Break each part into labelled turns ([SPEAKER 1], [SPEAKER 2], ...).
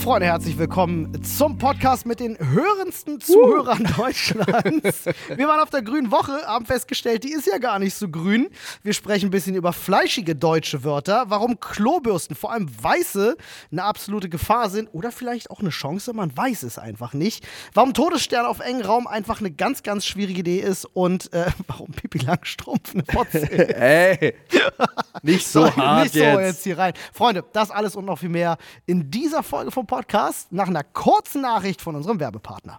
[SPEAKER 1] Freunde, herzlich willkommen zum Podcast mit den hörendsten Zuhörern Deutschlands. Wir waren auf der Grünen Woche, haben festgestellt, die ist ja gar nicht so grün. Wir sprechen ein bisschen über fleischige deutsche Wörter, warum Klobürsten, vor allem weiße, eine absolute Gefahr sind oder vielleicht auch eine Chance, man weiß es einfach nicht. Warum Todesstern auf engen Raum einfach eine ganz, ganz schwierige Idee ist und warum Pippi Langstrumpf eine Fotze ist.
[SPEAKER 2] Ey, nicht so hart
[SPEAKER 1] nicht so jetzt hier rein. Freunde, das alles und noch viel mehr in dieser Folge vom Podcast nach einer kurzen Nachricht von unserem Werbepartner.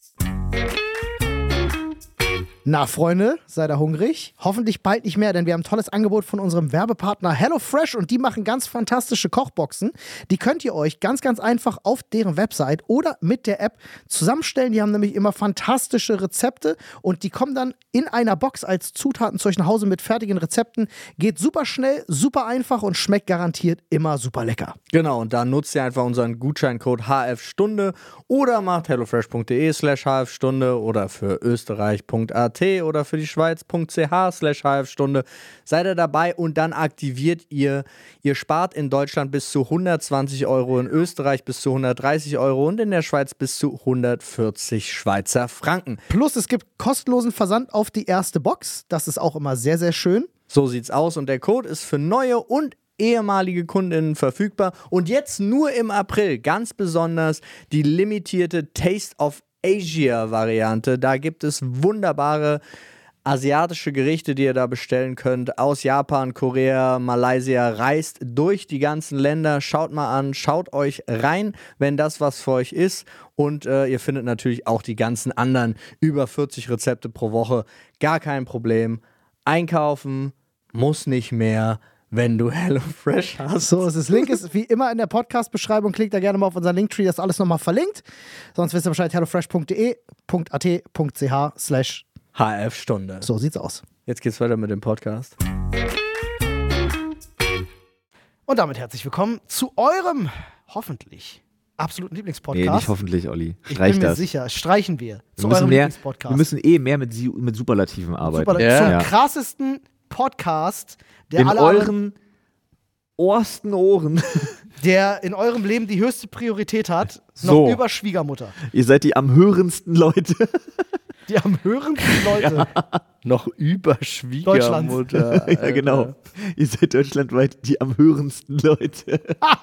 [SPEAKER 1] Na, Freunde, seid ihr hungrig? Hoffentlich bald nicht mehr, denn wir haben ein tolles Angebot von unserem Werbepartner HelloFresh und die machen ganz fantastische Kochboxen. Die könnt ihr euch ganz, ganz einfach auf deren Website oder mit der App zusammenstellen. Die haben nämlich immer fantastische Rezepte und die kommen dann in einer Box als Zutaten zu euch nach Hause mit fertigen Rezepten. Geht super schnell, super einfach und schmeckt garantiert immer super lecker.
[SPEAKER 2] Genau, und da nutzt ihr einfach unseren Gutscheincode HFStunde oder macht hellofresh.de/HFstunde oder für Österreich.at oder für die Schweiz.ch/HFstunde. Seid ihr dabei und dann aktiviert ihr spart in Deutschland bis zu 120 Euro, in Österreich bis zu 130 Euro und in der Schweiz bis zu 140 Schweizer Franken.
[SPEAKER 1] Plus es gibt kostenlosen Versand auf die erste Box. Das ist auch immer sehr, sehr schön.
[SPEAKER 2] So sieht's aus und der Code ist für neue und ehemalige Kundinnen verfügbar und jetzt nur im April ganz besonders die limitierte Taste of Asia Variante. Da gibt es wunderbare asiatische Gerichte, die ihr da bestellen könnt, aus Japan, Korea, Malaysia, reist durch die ganzen Länder, schaut mal an, schaut euch rein, wenn das was für euch ist und ihr findet natürlich auch die ganzen anderen über 40 Rezepte pro Woche, gar kein Problem, einkaufen muss nicht mehr, wenn du HelloFresh hast.
[SPEAKER 1] So, das Link ist wie immer in der Podcast-Beschreibung. Klickt da gerne mal auf unseren Linktree, das ist alles nochmal verlinkt. Sonst wisst ihr Bescheid, hellofresh.de.at.ch/.
[SPEAKER 2] HF-Stunde.
[SPEAKER 1] So sieht's aus.
[SPEAKER 2] Jetzt geht's weiter mit dem Podcast.
[SPEAKER 1] Und damit herzlich willkommen zu eurem, hoffentlich, absoluten Lieblingspodcast.
[SPEAKER 3] Nee, nicht hoffentlich, Olli.
[SPEAKER 1] Streich ich bin mir sicher, streichen wir. Zu eurem Lieblingspodcast.
[SPEAKER 3] Wir müssen mehr mit Superlativen arbeiten.
[SPEAKER 1] Zum krassesten Podcast, der
[SPEAKER 3] in euren ohrsten Ohren.
[SPEAKER 1] Der in eurem Leben die höchste Priorität hat, noch über Schwiegermutter.
[SPEAKER 3] Ihr seid die am hörendsten Leute.
[SPEAKER 1] Die am hörendsten Leute.
[SPEAKER 2] Ja. Noch über Schwiegermutter.
[SPEAKER 3] Ja, genau. Ihr seid deutschlandweit die am hörendsten Leute.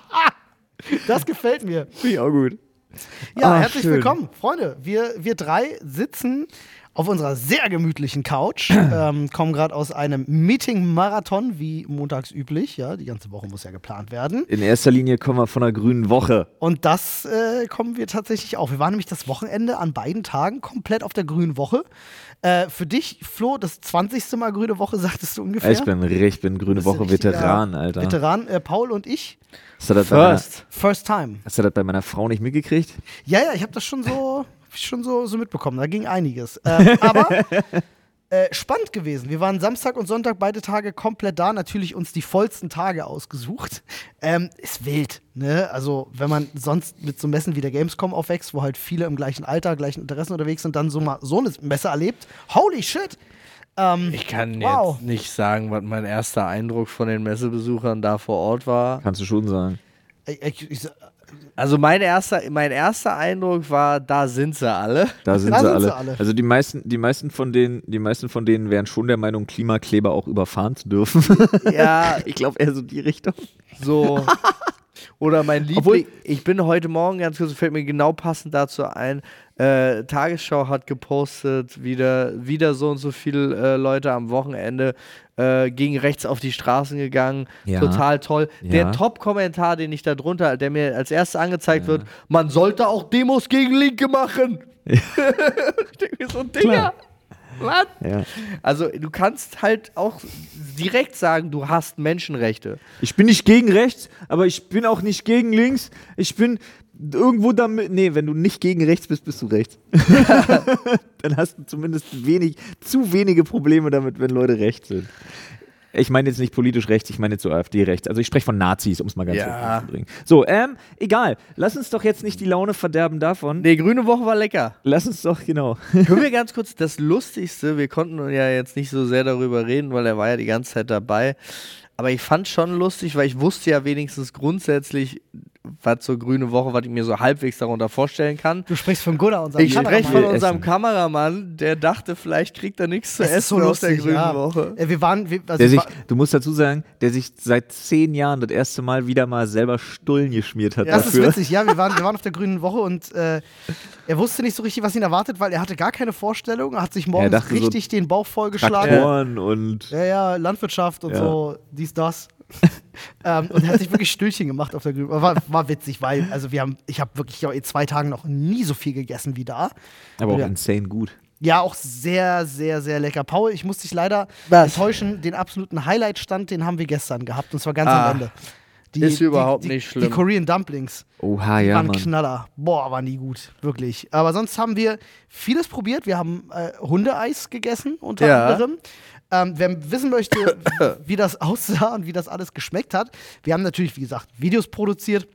[SPEAKER 1] Das gefällt mir.
[SPEAKER 3] Finde ich auch gut.
[SPEAKER 1] Ja, herzlich willkommen, Freunde. Wir drei sitzen auf unserer sehr gemütlichen Couch, kommen gerade aus einem Meeting-Marathon, wie montags üblich. Ja, die ganze Woche muss ja geplant werden.
[SPEAKER 3] In erster Linie kommen wir von der Grünen Woche.
[SPEAKER 1] Und das kommen wir tatsächlich auch. Wir waren nämlich das Wochenende an beiden Tagen komplett auf der Grünen Woche. Für dich, Flo, das 20. Mal Grüne Woche, sagtest du ungefähr?
[SPEAKER 3] Ich bin Grüne Woche Veteran, Alter.
[SPEAKER 1] Veteran, Paul und ich.
[SPEAKER 3] First
[SPEAKER 1] time.
[SPEAKER 3] Hast du das bei meiner Frau nicht mitgekriegt?
[SPEAKER 1] Ja, ich habe das schon so mitbekommen. Da ging einiges. Aber spannend gewesen. Wir waren Samstag und Sonntag beide Tage komplett da. Natürlich uns die vollsten Tage ausgesucht. Ist wild, ne? Also, wenn man sonst mit so Messen wie der Gamescom aufwächst, wo halt viele im gleichen Alter, gleichen Interessen unterwegs sind, dann so mal so eine Messe erlebt. Holy shit!
[SPEAKER 2] Ich kann jetzt nicht sagen, was mein erster Eindruck von den Messebesuchern da vor Ort war.
[SPEAKER 3] Kannst du schon sagen.
[SPEAKER 2] Also mein erster Eindruck war, da sind sie alle.
[SPEAKER 3] Da sind sie alle. Also die meisten von denen wären schon der Meinung, Klimakleber auch überfahren zu dürfen.
[SPEAKER 2] Ja.
[SPEAKER 3] Ich glaube eher so die Richtung.
[SPEAKER 2] So. Oder mein Liebling, ich bin heute Morgen, ganz kurz, fällt mir genau passend dazu ein, Tagesschau hat gepostet, wieder so und so viele Leute am Wochenende gegen rechts auf die Straßen gegangen. Ja. Total toll. Ja. Der Top-Kommentar, den ich da drunter, der mir als erstes angezeigt wird, man sollte auch Demos gegen Linke machen. Ja. Ich denke mir so, Digga. Was? Ja. Also du kannst halt auch direkt sagen, du hast Menschenrechte.
[SPEAKER 3] Ich bin nicht gegen rechts, aber ich bin auch nicht gegen links. Ich bin irgendwo damit. Nee, wenn du nicht gegen rechts bist, bist du rechts. Dann hast du zumindest zu wenige Probleme damit, wenn Leute rechts sind. Ich meine jetzt nicht politisch rechts, ich meine jetzt so AfD rechts. Also ich spreche von Nazis, um es mal ganz kurz zu bringen. So, egal. Lass uns doch jetzt nicht die Laune verderben davon.
[SPEAKER 2] Nee, Grüne Woche war lecker.
[SPEAKER 3] Lass uns doch, genau.
[SPEAKER 2] Können wir ganz kurz das Lustigste, wir konnten ja jetzt nicht so sehr darüber reden, weil er war ja die ganze Zeit dabei. Aber ich fand schon lustig, weil ich wusste ja wenigstens grundsätzlich was so grüne Woche, was ich mir so halbwegs darunter vorstellen kann.
[SPEAKER 1] Du sprichst von Gunnar, unserem
[SPEAKER 2] Ich spreche
[SPEAKER 1] Kameramann.
[SPEAKER 2] von unserem
[SPEAKER 3] Essen.
[SPEAKER 2] Kameramann, der dachte, vielleicht kriegt er nichts zu
[SPEAKER 1] Es ist
[SPEAKER 2] essen
[SPEAKER 1] so
[SPEAKER 2] aus der
[SPEAKER 1] lustig,
[SPEAKER 2] grünen
[SPEAKER 1] ja.
[SPEAKER 2] Woche.
[SPEAKER 3] Du musst dazu sagen, der sich seit 10 Jahren das erste Mal wieder mal selber Stullen geschmiert hat
[SPEAKER 1] Das ist
[SPEAKER 3] dafür.
[SPEAKER 1] witzig, ja. Wir waren auf der grünen Woche und er wusste nicht so richtig, was ihn erwartet, weil er hatte gar keine Vorstellung. Er hat sich morgens
[SPEAKER 3] dachte so,
[SPEAKER 1] richtig den Bauch vollgeschlagen.
[SPEAKER 3] Traktoren und
[SPEAKER 1] Ja, Landwirtschaft und
[SPEAKER 3] Ja.
[SPEAKER 1] so, dies, das. Und er hat sich wirklich Stühlchen gemacht auf der Grünen. War witzig, weil ich habe wirklich in 2 Tagen noch nie so viel gegessen wie da.
[SPEAKER 3] aber auch
[SPEAKER 1] Ja.
[SPEAKER 3] insane gut.
[SPEAKER 1] Ja, auch sehr, sehr, sehr lecker. Paul, ich muss dich leider
[SPEAKER 2] Was?
[SPEAKER 1] enttäuschen. Den absoluten Highlight-Stand, den haben wir gestern gehabt. Und zwar ganz
[SPEAKER 2] Ah,
[SPEAKER 1] am Ende.
[SPEAKER 2] ist überhaupt nicht schlimm.
[SPEAKER 1] Die Korean Dumplings.
[SPEAKER 3] Oha,
[SPEAKER 1] Die
[SPEAKER 3] ja,
[SPEAKER 1] waren
[SPEAKER 3] Mann.
[SPEAKER 1] Knaller. Boah, waren die gut. Wirklich. Aber sonst haben wir vieles probiert. Wir haben Hundeeis gegessen, unter
[SPEAKER 2] Ja.
[SPEAKER 1] anderem. Wer wissen möchte, wie das aussah und wie das alles geschmeckt hat, wir haben natürlich, wie gesagt, Videos produziert.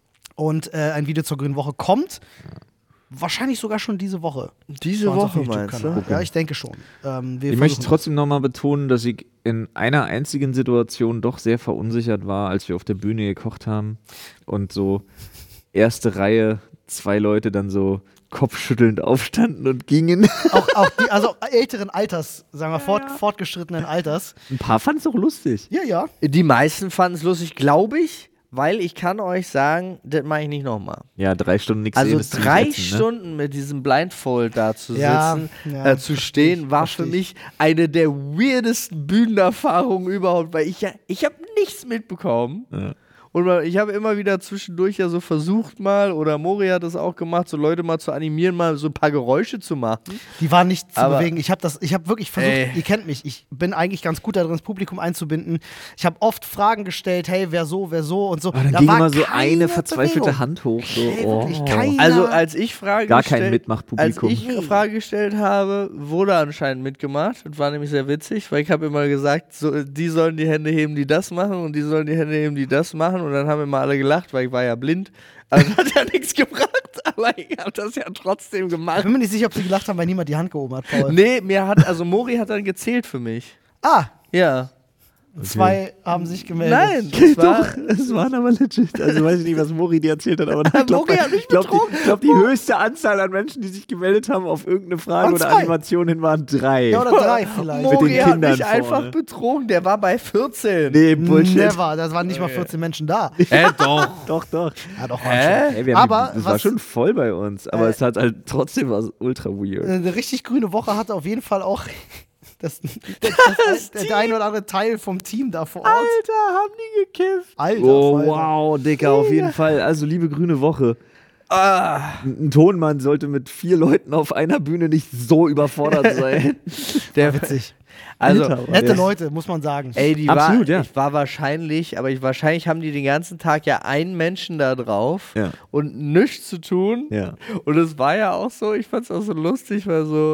[SPEAKER 1] Und ein Video zur Grünen Woche kommt. Wahrscheinlich sogar schon diese Woche.
[SPEAKER 2] Diese
[SPEAKER 1] Bei uns auf
[SPEAKER 2] Woche
[SPEAKER 1] dem
[SPEAKER 2] meinst
[SPEAKER 1] YouTube-Kanal.
[SPEAKER 2] du?
[SPEAKER 1] Ja, ich denke schon.
[SPEAKER 3] Ich möchte trotzdem nochmal betonen, dass ich in einer einzigen Situation doch sehr verunsichert war, als wir auf der Bühne gekocht haben und so erste Reihe 2 Leute dann so kopfschüttelnd aufstanden und gingen.
[SPEAKER 1] auch die, also älteren Alters, sagen wir, fortgeschrittenen Alters.
[SPEAKER 3] Ein paar fanden es auch lustig.
[SPEAKER 1] Ja, ja.
[SPEAKER 2] Die meisten fanden es lustig, glaube ich, weil ich kann euch sagen, das mache ich nicht nochmal.
[SPEAKER 3] Ja, 3 Stunden nichts
[SPEAKER 2] Also
[SPEAKER 3] sehen, ist ziemlich
[SPEAKER 2] 3
[SPEAKER 3] ätzend, ne?
[SPEAKER 2] Stunden mit diesem Blindfold da zu
[SPEAKER 1] Ja,
[SPEAKER 2] sitzen,
[SPEAKER 1] ja,
[SPEAKER 2] zu stehen, war für
[SPEAKER 1] versteh ich.
[SPEAKER 2] mich eine der weirdesten Bühnenerfahrungen überhaupt, weil ich habe nichts mitbekommen.
[SPEAKER 3] Ja.
[SPEAKER 2] Und ich habe immer wieder zwischendurch ja so versucht mal, oder Mori hat das auch gemacht, so Leute mal zu animieren, mal so ein paar Geräusche zu machen.
[SPEAKER 1] Die waren nicht zu
[SPEAKER 2] Aber-
[SPEAKER 1] bewegen. Ich habe wirklich versucht, ihr kennt mich, ich bin eigentlich ganz gut darin, das Publikum einzubinden. Ich habe oft Fragen gestellt, hey, wer so und so.
[SPEAKER 3] Aber dann
[SPEAKER 1] Da
[SPEAKER 3] ging
[SPEAKER 1] war
[SPEAKER 3] immer so
[SPEAKER 1] keine
[SPEAKER 3] eine verzweifelte
[SPEAKER 1] Bewegung.
[SPEAKER 3] Hand hoch. So.
[SPEAKER 1] Hey, wirklich, keiner.
[SPEAKER 2] Also als ich Frage
[SPEAKER 3] Gar kein
[SPEAKER 2] gestellt,
[SPEAKER 3] Mitmachpublikum.
[SPEAKER 2] Als ich Frage gestellt habe, wurde anscheinend mitgemacht. Das war nämlich sehr witzig, weil ich habe immer gesagt, so, die sollen die Hände heben, die das machen und die sollen die Hände heben, die das machen und dann haben immer alle gelacht, weil ich war ja blind. Also das hat ja nichts gebracht, aber ich habe das ja trotzdem
[SPEAKER 1] Ich
[SPEAKER 2] gemacht.
[SPEAKER 1] bin mir nicht sicher, ob sie gelacht haben, weil niemand die Hand gehoben hat, Paul.
[SPEAKER 2] Nee, Mori hat dann gezählt für mich.
[SPEAKER 1] Ah,
[SPEAKER 2] Ja.
[SPEAKER 1] 2 haben sich gemeldet.
[SPEAKER 2] Nein, das war,
[SPEAKER 3] Es waren aber legit. Also weiß ich nicht, was Mori dir erzählt hat, aber ich
[SPEAKER 2] Mori hat mich betrogen.
[SPEAKER 3] die höchste Anzahl an Menschen, die sich gemeldet haben auf irgendeine Frage
[SPEAKER 1] Waren
[SPEAKER 3] oder
[SPEAKER 1] 2.
[SPEAKER 3] Animation hin, waren 3.
[SPEAKER 1] Ja, oder 3 vielleicht.
[SPEAKER 3] Mit den
[SPEAKER 2] Mori hat
[SPEAKER 3] Kindern
[SPEAKER 2] mich einfach
[SPEAKER 3] vorne.
[SPEAKER 2] betrogen, der war bei 14.
[SPEAKER 3] Nee, Bullshit.
[SPEAKER 1] Never, da waren nicht mal 14 Menschen da.
[SPEAKER 2] Doch.
[SPEAKER 3] Doch.
[SPEAKER 1] Ja, doch,
[SPEAKER 3] Ey, wir haben
[SPEAKER 1] Aber
[SPEAKER 3] das war
[SPEAKER 1] was-
[SPEAKER 3] schon voll bei uns, aber es hat halt trotzdem was ultra weird.
[SPEAKER 1] Eine richtig grüne Woche hatte auf jeden Fall auch der ein oder andere Teil vom Team da vor Ort.
[SPEAKER 2] Alter, haben die gekifft.
[SPEAKER 1] Alter,
[SPEAKER 3] Oh,
[SPEAKER 1] Alter.
[SPEAKER 3] wow, Dicker, auf jeden Fall. Also, liebe grüne Woche. Ein Tonmann sollte mit 4 Leuten auf einer Bühne nicht so überfordert sein.
[SPEAKER 2] Der
[SPEAKER 1] Witzig.
[SPEAKER 2] Also,
[SPEAKER 3] Alter,
[SPEAKER 1] Nette
[SPEAKER 3] ja.
[SPEAKER 1] Leute, muss man sagen.
[SPEAKER 2] ey, die
[SPEAKER 3] Absolut,
[SPEAKER 2] war,
[SPEAKER 3] ja.
[SPEAKER 2] ich war wahrscheinlich haben die den ganzen Tag ja einen Menschen da drauf
[SPEAKER 3] Ja.
[SPEAKER 2] und nichts zu tun.
[SPEAKER 3] Ja.
[SPEAKER 2] Und es war ja auch so, ich fand es auch so lustig, weil so,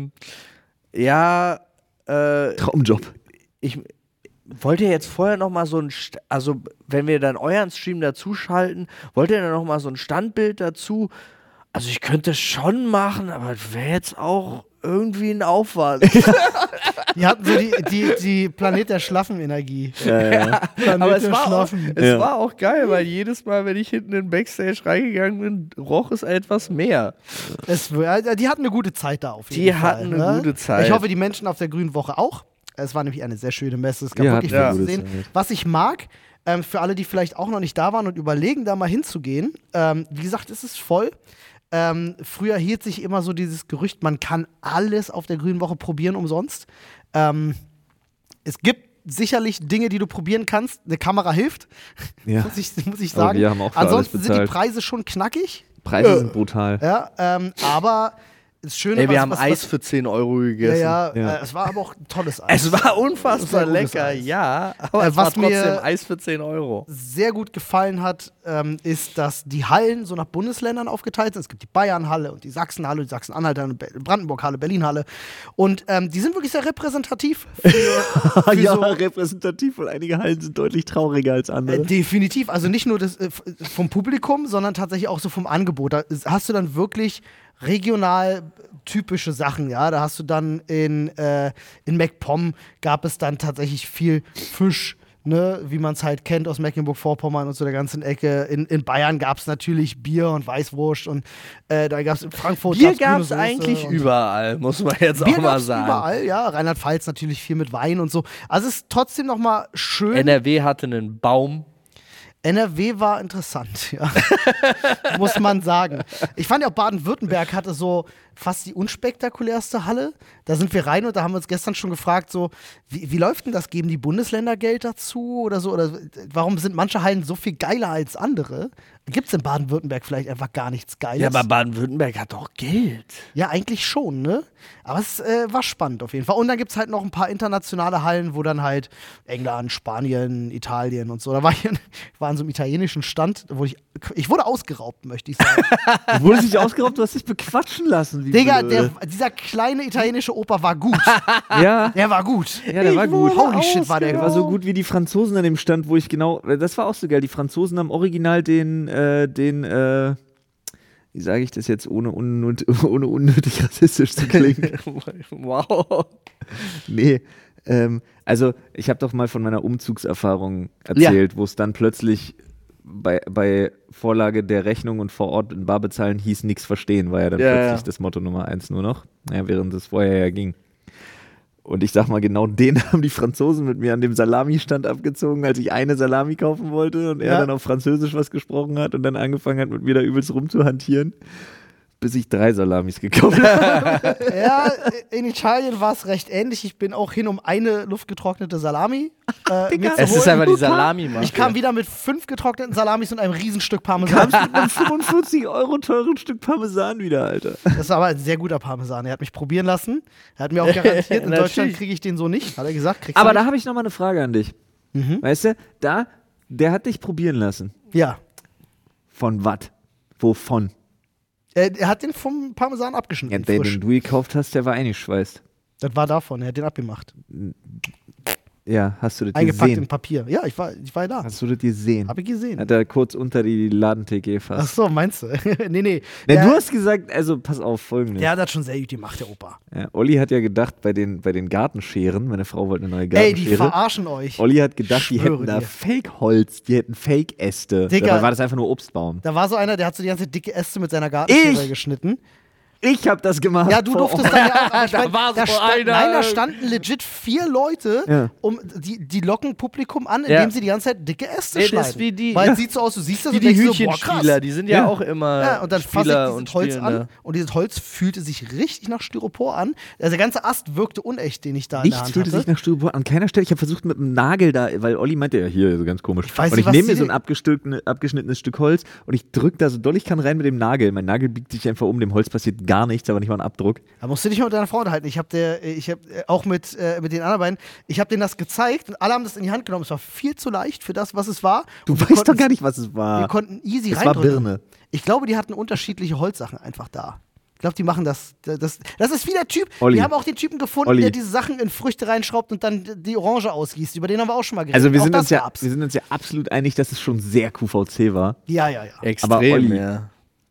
[SPEAKER 3] Traumjob.
[SPEAKER 2] ich wollt ihr jetzt vorher noch mal so ein, also wenn wir dann euren Stream dazuschalten, wollt ihr dann noch mal so ein Standbild dazu? Also ich könnte es schon machen, aber es wäre jetzt auch irgendwie ein Aufwand.
[SPEAKER 1] Die hatten so die Planet der Schlaffen-Energie.
[SPEAKER 3] Ja.
[SPEAKER 1] Planet
[SPEAKER 2] Aber es
[SPEAKER 1] der
[SPEAKER 2] war, auch,
[SPEAKER 1] Schlaffen.
[SPEAKER 2] es
[SPEAKER 3] Ja.
[SPEAKER 2] war auch geil, weil jedes Mal, wenn ich hinten in den Backstage reingegangen bin, roch es etwas mehr.
[SPEAKER 1] Die hatten eine gute Zeit da auf jeden
[SPEAKER 2] Die
[SPEAKER 1] Fall.
[SPEAKER 2] hatten eine gute Zeit.
[SPEAKER 1] Ich hoffe, die Menschen auf der Grünen Woche auch. Es war nämlich eine sehr schöne Messe. Es gab
[SPEAKER 3] Ja,
[SPEAKER 1] wirklich
[SPEAKER 3] hatten
[SPEAKER 1] viel
[SPEAKER 3] eine
[SPEAKER 1] zu
[SPEAKER 3] gute
[SPEAKER 1] sehen.
[SPEAKER 3] Zeit.
[SPEAKER 1] Was ich mag, für alle, die vielleicht auch noch nicht da waren und überlegen, da mal hinzugehen, wie gesagt, es ist voll. Früher hielt sich immer so dieses Gerücht, man kann alles auf der Grünen Woche probieren umsonst. Es gibt sicherlich Dinge, die du probieren kannst. Eine Kamera hilft,
[SPEAKER 3] Ja.
[SPEAKER 1] muss ich
[SPEAKER 3] Aber
[SPEAKER 1] sagen.
[SPEAKER 3] wir haben auch für alles
[SPEAKER 1] Ansonsten sind die
[SPEAKER 3] bezahlt.
[SPEAKER 1] Preise schon knackig.
[SPEAKER 3] Preise sind brutal.
[SPEAKER 1] Ja, aber das Schöne
[SPEAKER 2] Ey, wir
[SPEAKER 1] was-
[SPEAKER 2] haben
[SPEAKER 1] was-
[SPEAKER 2] Eis für 10 Euro
[SPEAKER 1] Ja,
[SPEAKER 2] gegessen.
[SPEAKER 1] ja, es war aber auch ein tolles Eis.
[SPEAKER 2] Es war unfassbar
[SPEAKER 1] Sehr gutes
[SPEAKER 2] lecker,
[SPEAKER 1] Eis.
[SPEAKER 2] ja, aber es
[SPEAKER 1] was
[SPEAKER 2] war trotzdem
[SPEAKER 1] mir-
[SPEAKER 2] Eis für 10 Euro.
[SPEAKER 1] sehr gut gefallen hat, ist, dass die Hallen so nach Bundesländern aufgeteilt sind. Es gibt die Bayernhalle und die Sachsenhalle, die Sachsen-Anhalter und Brandenburg-Halle, Berlin-Halle. Und die sind wirklich sehr repräsentativ. Für
[SPEAKER 3] Ja,
[SPEAKER 1] so,
[SPEAKER 3] repräsentativ, und einige Hallen sind deutlich trauriger als andere.
[SPEAKER 1] definitiv. Also nicht nur vom Publikum, sondern tatsächlich auch so vom Angebot. Da hast du dann wirklich regional typische Sachen, ja. Da hast du dann in MacPom gab es dann tatsächlich viel Fisch, ne, wie man es halt kennt aus Mecklenburg-Vorpommern und so der ganzen Ecke. In Bayern gab es natürlich Bier und Weißwurst und da gab es in Frankfurt
[SPEAKER 4] Bier gab
[SPEAKER 1] grüne
[SPEAKER 4] es
[SPEAKER 1] Soße
[SPEAKER 4] eigentlich
[SPEAKER 1] und
[SPEAKER 4] überall, muss man jetzt
[SPEAKER 1] Bier
[SPEAKER 4] auch mal
[SPEAKER 1] gab's
[SPEAKER 4] sagen.
[SPEAKER 1] überall, ja. Rheinland-Pfalz natürlich viel mit Wein und so. Also es ist trotzdem noch mal schön.
[SPEAKER 4] NRW hatte einen Baum.
[SPEAKER 1] NRW war interessant, ja. Muss man sagen. Ich fand ja auch Baden-Württemberg hatte so fast die unspektakulärste Halle. Da sind wir rein und da haben wir uns gestern schon gefragt, so, wie läuft denn das? Geben die Bundesländer Geld dazu oder so? Oder warum sind manche Hallen so viel geiler als andere? Gibt es in Baden-Württemberg vielleicht einfach gar nichts Geiles?
[SPEAKER 4] Ja, aber Baden-Württemberg hat doch Geld.
[SPEAKER 1] Ja, eigentlich schon, ne? Aber es war spannend auf jeden Fall. Und dann gibt es halt noch ein paar internationale Hallen, wo dann halt England, Spanien, Italien und so. Da war ich an so einem italienischen Stand, wo ich wurde ausgeraubt, möchte ich sagen.
[SPEAKER 3] Du wurdest nicht ausgeraubt, du hast dich bequatschen lassen. Wie
[SPEAKER 1] Digga,
[SPEAKER 3] blöd.
[SPEAKER 1] dieser kleine italienische Opa war gut.
[SPEAKER 3] Ja.
[SPEAKER 1] Der war gut.
[SPEAKER 3] Ja, der war gut.
[SPEAKER 1] Holy shit, war der
[SPEAKER 3] Der war so gut wie die Franzosen an dem Stand, wo ich genau. Das war auch so geil. Die Franzosen haben original wie sage ich das jetzt, ohne unnötig rassistisch zu klingen?
[SPEAKER 4] Wow.
[SPEAKER 3] Nee. Also, ich habe doch mal von meiner Umzugserfahrung erzählt, wo es dann plötzlich bei Vorlage der Rechnung und vor Ort in Bar bezahlen hieß nichts verstehen, war ja dann plötzlich das Motto Nummer 1 nur noch. Ja, während es vorher ja ging. Und ich sag mal, genau den haben die Franzosen mit mir an dem Salami-Stand abgezogen, als ich eine Salami kaufen wollte und er dann auf Französisch was gesprochen hat und dann angefangen hat, mit mir da übelst rumzuhantieren, bis ich 3 Salamis gekauft habe.
[SPEAKER 1] Ja, in Italien war es recht ähnlich. Ich bin auch hin, um eine luftgetrocknete Salami mir zu
[SPEAKER 4] Es ist
[SPEAKER 1] holen.
[SPEAKER 4] einfach die salami
[SPEAKER 1] Ich kam wieder mit 5 getrockneten Salamis und einem Riesenstück Parmesan.
[SPEAKER 3] Kamst mit einem 45 € teuren Stück Parmesan wieder, Alter.
[SPEAKER 1] Das war aber ein sehr guter Parmesan. Er hat mich probieren lassen. Er hat mir auch garantiert, in Deutschland
[SPEAKER 4] Natürlich.
[SPEAKER 1] kriege ich den so nicht. Hat er gesagt, kriegst du
[SPEAKER 3] Aber
[SPEAKER 1] nicht.
[SPEAKER 3] da habe ich noch mal eine Frage an dich. Weißt du, der hat dich probieren lassen.
[SPEAKER 1] Ja.
[SPEAKER 3] Von was? Wovon?
[SPEAKER 1] Er hat den vom Parmesan
[SPEAKER 3] Ja,
[SPEAKER 1] abgeschnitten.
[SPEAKER 3] den
[SPEAKER 1] frisch.
[SPEAKER 3] du gekauft hast, der war eingeschweißt.
[SPEAKER 1] Das war davon. Er hat den abgemacht.
[SPEAKER 3] Ja, hast du das
[SPEAKER 1] Eingepackt in
[SPEAKER 3] gesehen?
[SPEAKER 1] Papier. Ja, ich war da.
[SPEAKER 3] Hast du das gesehen?
[SPEAKER 1] Hab ich gesehen.
[SPEAKER 3] Hat er kurz unter die Ladentheke
[SPEAKER 1] Ach
[SPEAKER 3] gefasst.
[SPEAKER 1] so, meinst du? Nee.
[SPEAKER 3] Na,
[SPEAKER 1] Der,
[SPEAKER 3] du hast gesagt, also pass auf, folgendes.
[SPEAKER 1] der hat das schon sehr gut gemacht, der Opa.
[SPEAKER 3] Ja, Olli hat ja gedacht, bei den Gartenscheren, meine Frau wollte eine neue
[SPEAKER 1] Ey, die
[SPEAKER 3] Gartenschere.
[SPEAKER 1] verarschen euch.
[SPEAKER 3] Olli hat gedacht, die
[SPEAKER 1] Schwöre
[SPEAKER 3] hätten da
[SPEAKER 1] dir.
[SPEAKER 3] Fake-Holz, die hätten Fake-Äste.
[SPEAKER 1] Digga.
[SPEAKER 3] Dabei war das einfach nur Obstbaum.
[SPEAKER 1] Da war so einer, der hat so die ganze dicke Äste mit seiner Gartenschere
[SPEAKER 3] Ich?
[SPEAKER 1] geschnitten.
[SPEAKER 3] Ich hab das gemacht.
[SPEAKER 1] Ja, du
[SPEAKER 3] vor
[SPEAKER 1] durftest
[SPEAKER 3] Ort.
[SPEAKER 1] dann ja auch. Aber ich
[SPEAKER 4] Da
[SPEAKER 1] mein,
[SPEAKER 4] war so
[SPEAKER 1] nein,
[SPEAKER 4] einer.
[SPEAKER 1] da standen legit 4 Leute,
[SPEAKER 3] Ja.
[SPEAKER 1] die locken Publikum an,
[SPEAKER 4] Ja.
[SPEAKER 1] indem sie die ganze Zeit dicke Äste
[SPEAKER 4] Nee, das
[SPEAKER 1] schneiden.
[SPEAKER 4] ist wie die-
[SPEAKER 1] Weil
[SPEAKER 4] ja.
[SPEAKER 1] es sieht so aus, du siehst das
[SPEAKER 4] Wie
[SPEAKER 1] und
[SPEAKER 4] die
[SPEAKER 1] denkst so, boah,
[SPEAKER 4] Hütchenspieler,
[SPEAKER 1] krass.
[SPEAKER 4] die sind ja auch immer
[SPEAKER 1] Ja, und dann fasse
[SPEAKER 4] Spieler
[SPEAKER 1] ich
[SPEAKER 4] und
[SPEAKER 1] dieses Holz
[SPEAKER 4] Spielende.
[SPEAKER 1] an und dieses Holz fühlte sich richtig nach Styropor an. Also der ganze Ast wirkte unecht, den ich da in der
[SPEAKER 3] Nichts
[SPEAKER 1] Hand
[SPEAKER 3] fühlte
[SPEAKER 1] hatte.
[SPEAKER 3] sich nach Styropor an keiner Stelle. Ich habe versucht mit dem Nagel da, weil Olli meinte, ja, hier, so ganz komisch.
[SPEAKER 1] weiß
[SPEAKER 3] Und
[SPEAKER 1] nicht,
[SPEAKER 3] ich
[SPEAKER 1] was
[SPEAKER 3] nehme mir
[SPEAKER 1] sie-
[SPEAKER 3] so ein abgeschnittenes Stück Holz und ich drücke da so doll ich kann rein mit dem Nagel. Mein Nagel biegt sich einfach um, dem Holz passiert gar nichts, aber nicht mal ein Abdruck.
[SPEAKER 1] Da musst du dich mal mit deiner Frau unterhalten. Ich habe auch mit den anderen beiden, ich habe denen das gezeigt und alle haben das in die Hand genommen. Es war viel zu leicht für das, was es war.
[SPEAKER 3] Du
[SPEAKER 1] Und wir
[SPEAKER 3] weißt doch
[SPEAKER 1] konnten-
[SPEAKER 3] gar nicht, was es war.
[SPEAKER 1] Wir konnten easy
[SPEAKER 3] Es war
[SPEAKER 1] reindrücken.
[SPEAKER 3] Birne.
[SPEAKER 1] Ich glaube, die hatten unterschiedliche Holzsachen einfach da. Ich glaube, die machen das. Das ist wie der Typ.
[SPEAKER 3] Olli.
[SPEAKER 1] Wir haben auch den Typen gefunden,
[SPEAKER 3] Olli.
[SPEAKER 1] der diese Sachen in Früchte reinschraubt und dann die Orange ausgießt. Über den haben wir auch schon mal geredet.
[SPEAKER 3] Also wir
[SPEAKER 1] Auch
[SPEAKER 3] sind,
[SPEAKER 1] das
[SPEAKER 3] uns ja,
[SPEAKER 1] gab's.
[SPEAKER 3] wir sind uns ja absolut einig, dass es schon sehr QVC war.
[SPEAKER 1] Ja.
[SPEAKER 4] Extrem,
[SPEAKER 3] Aber Olli-
[SPEAKER 4] ja.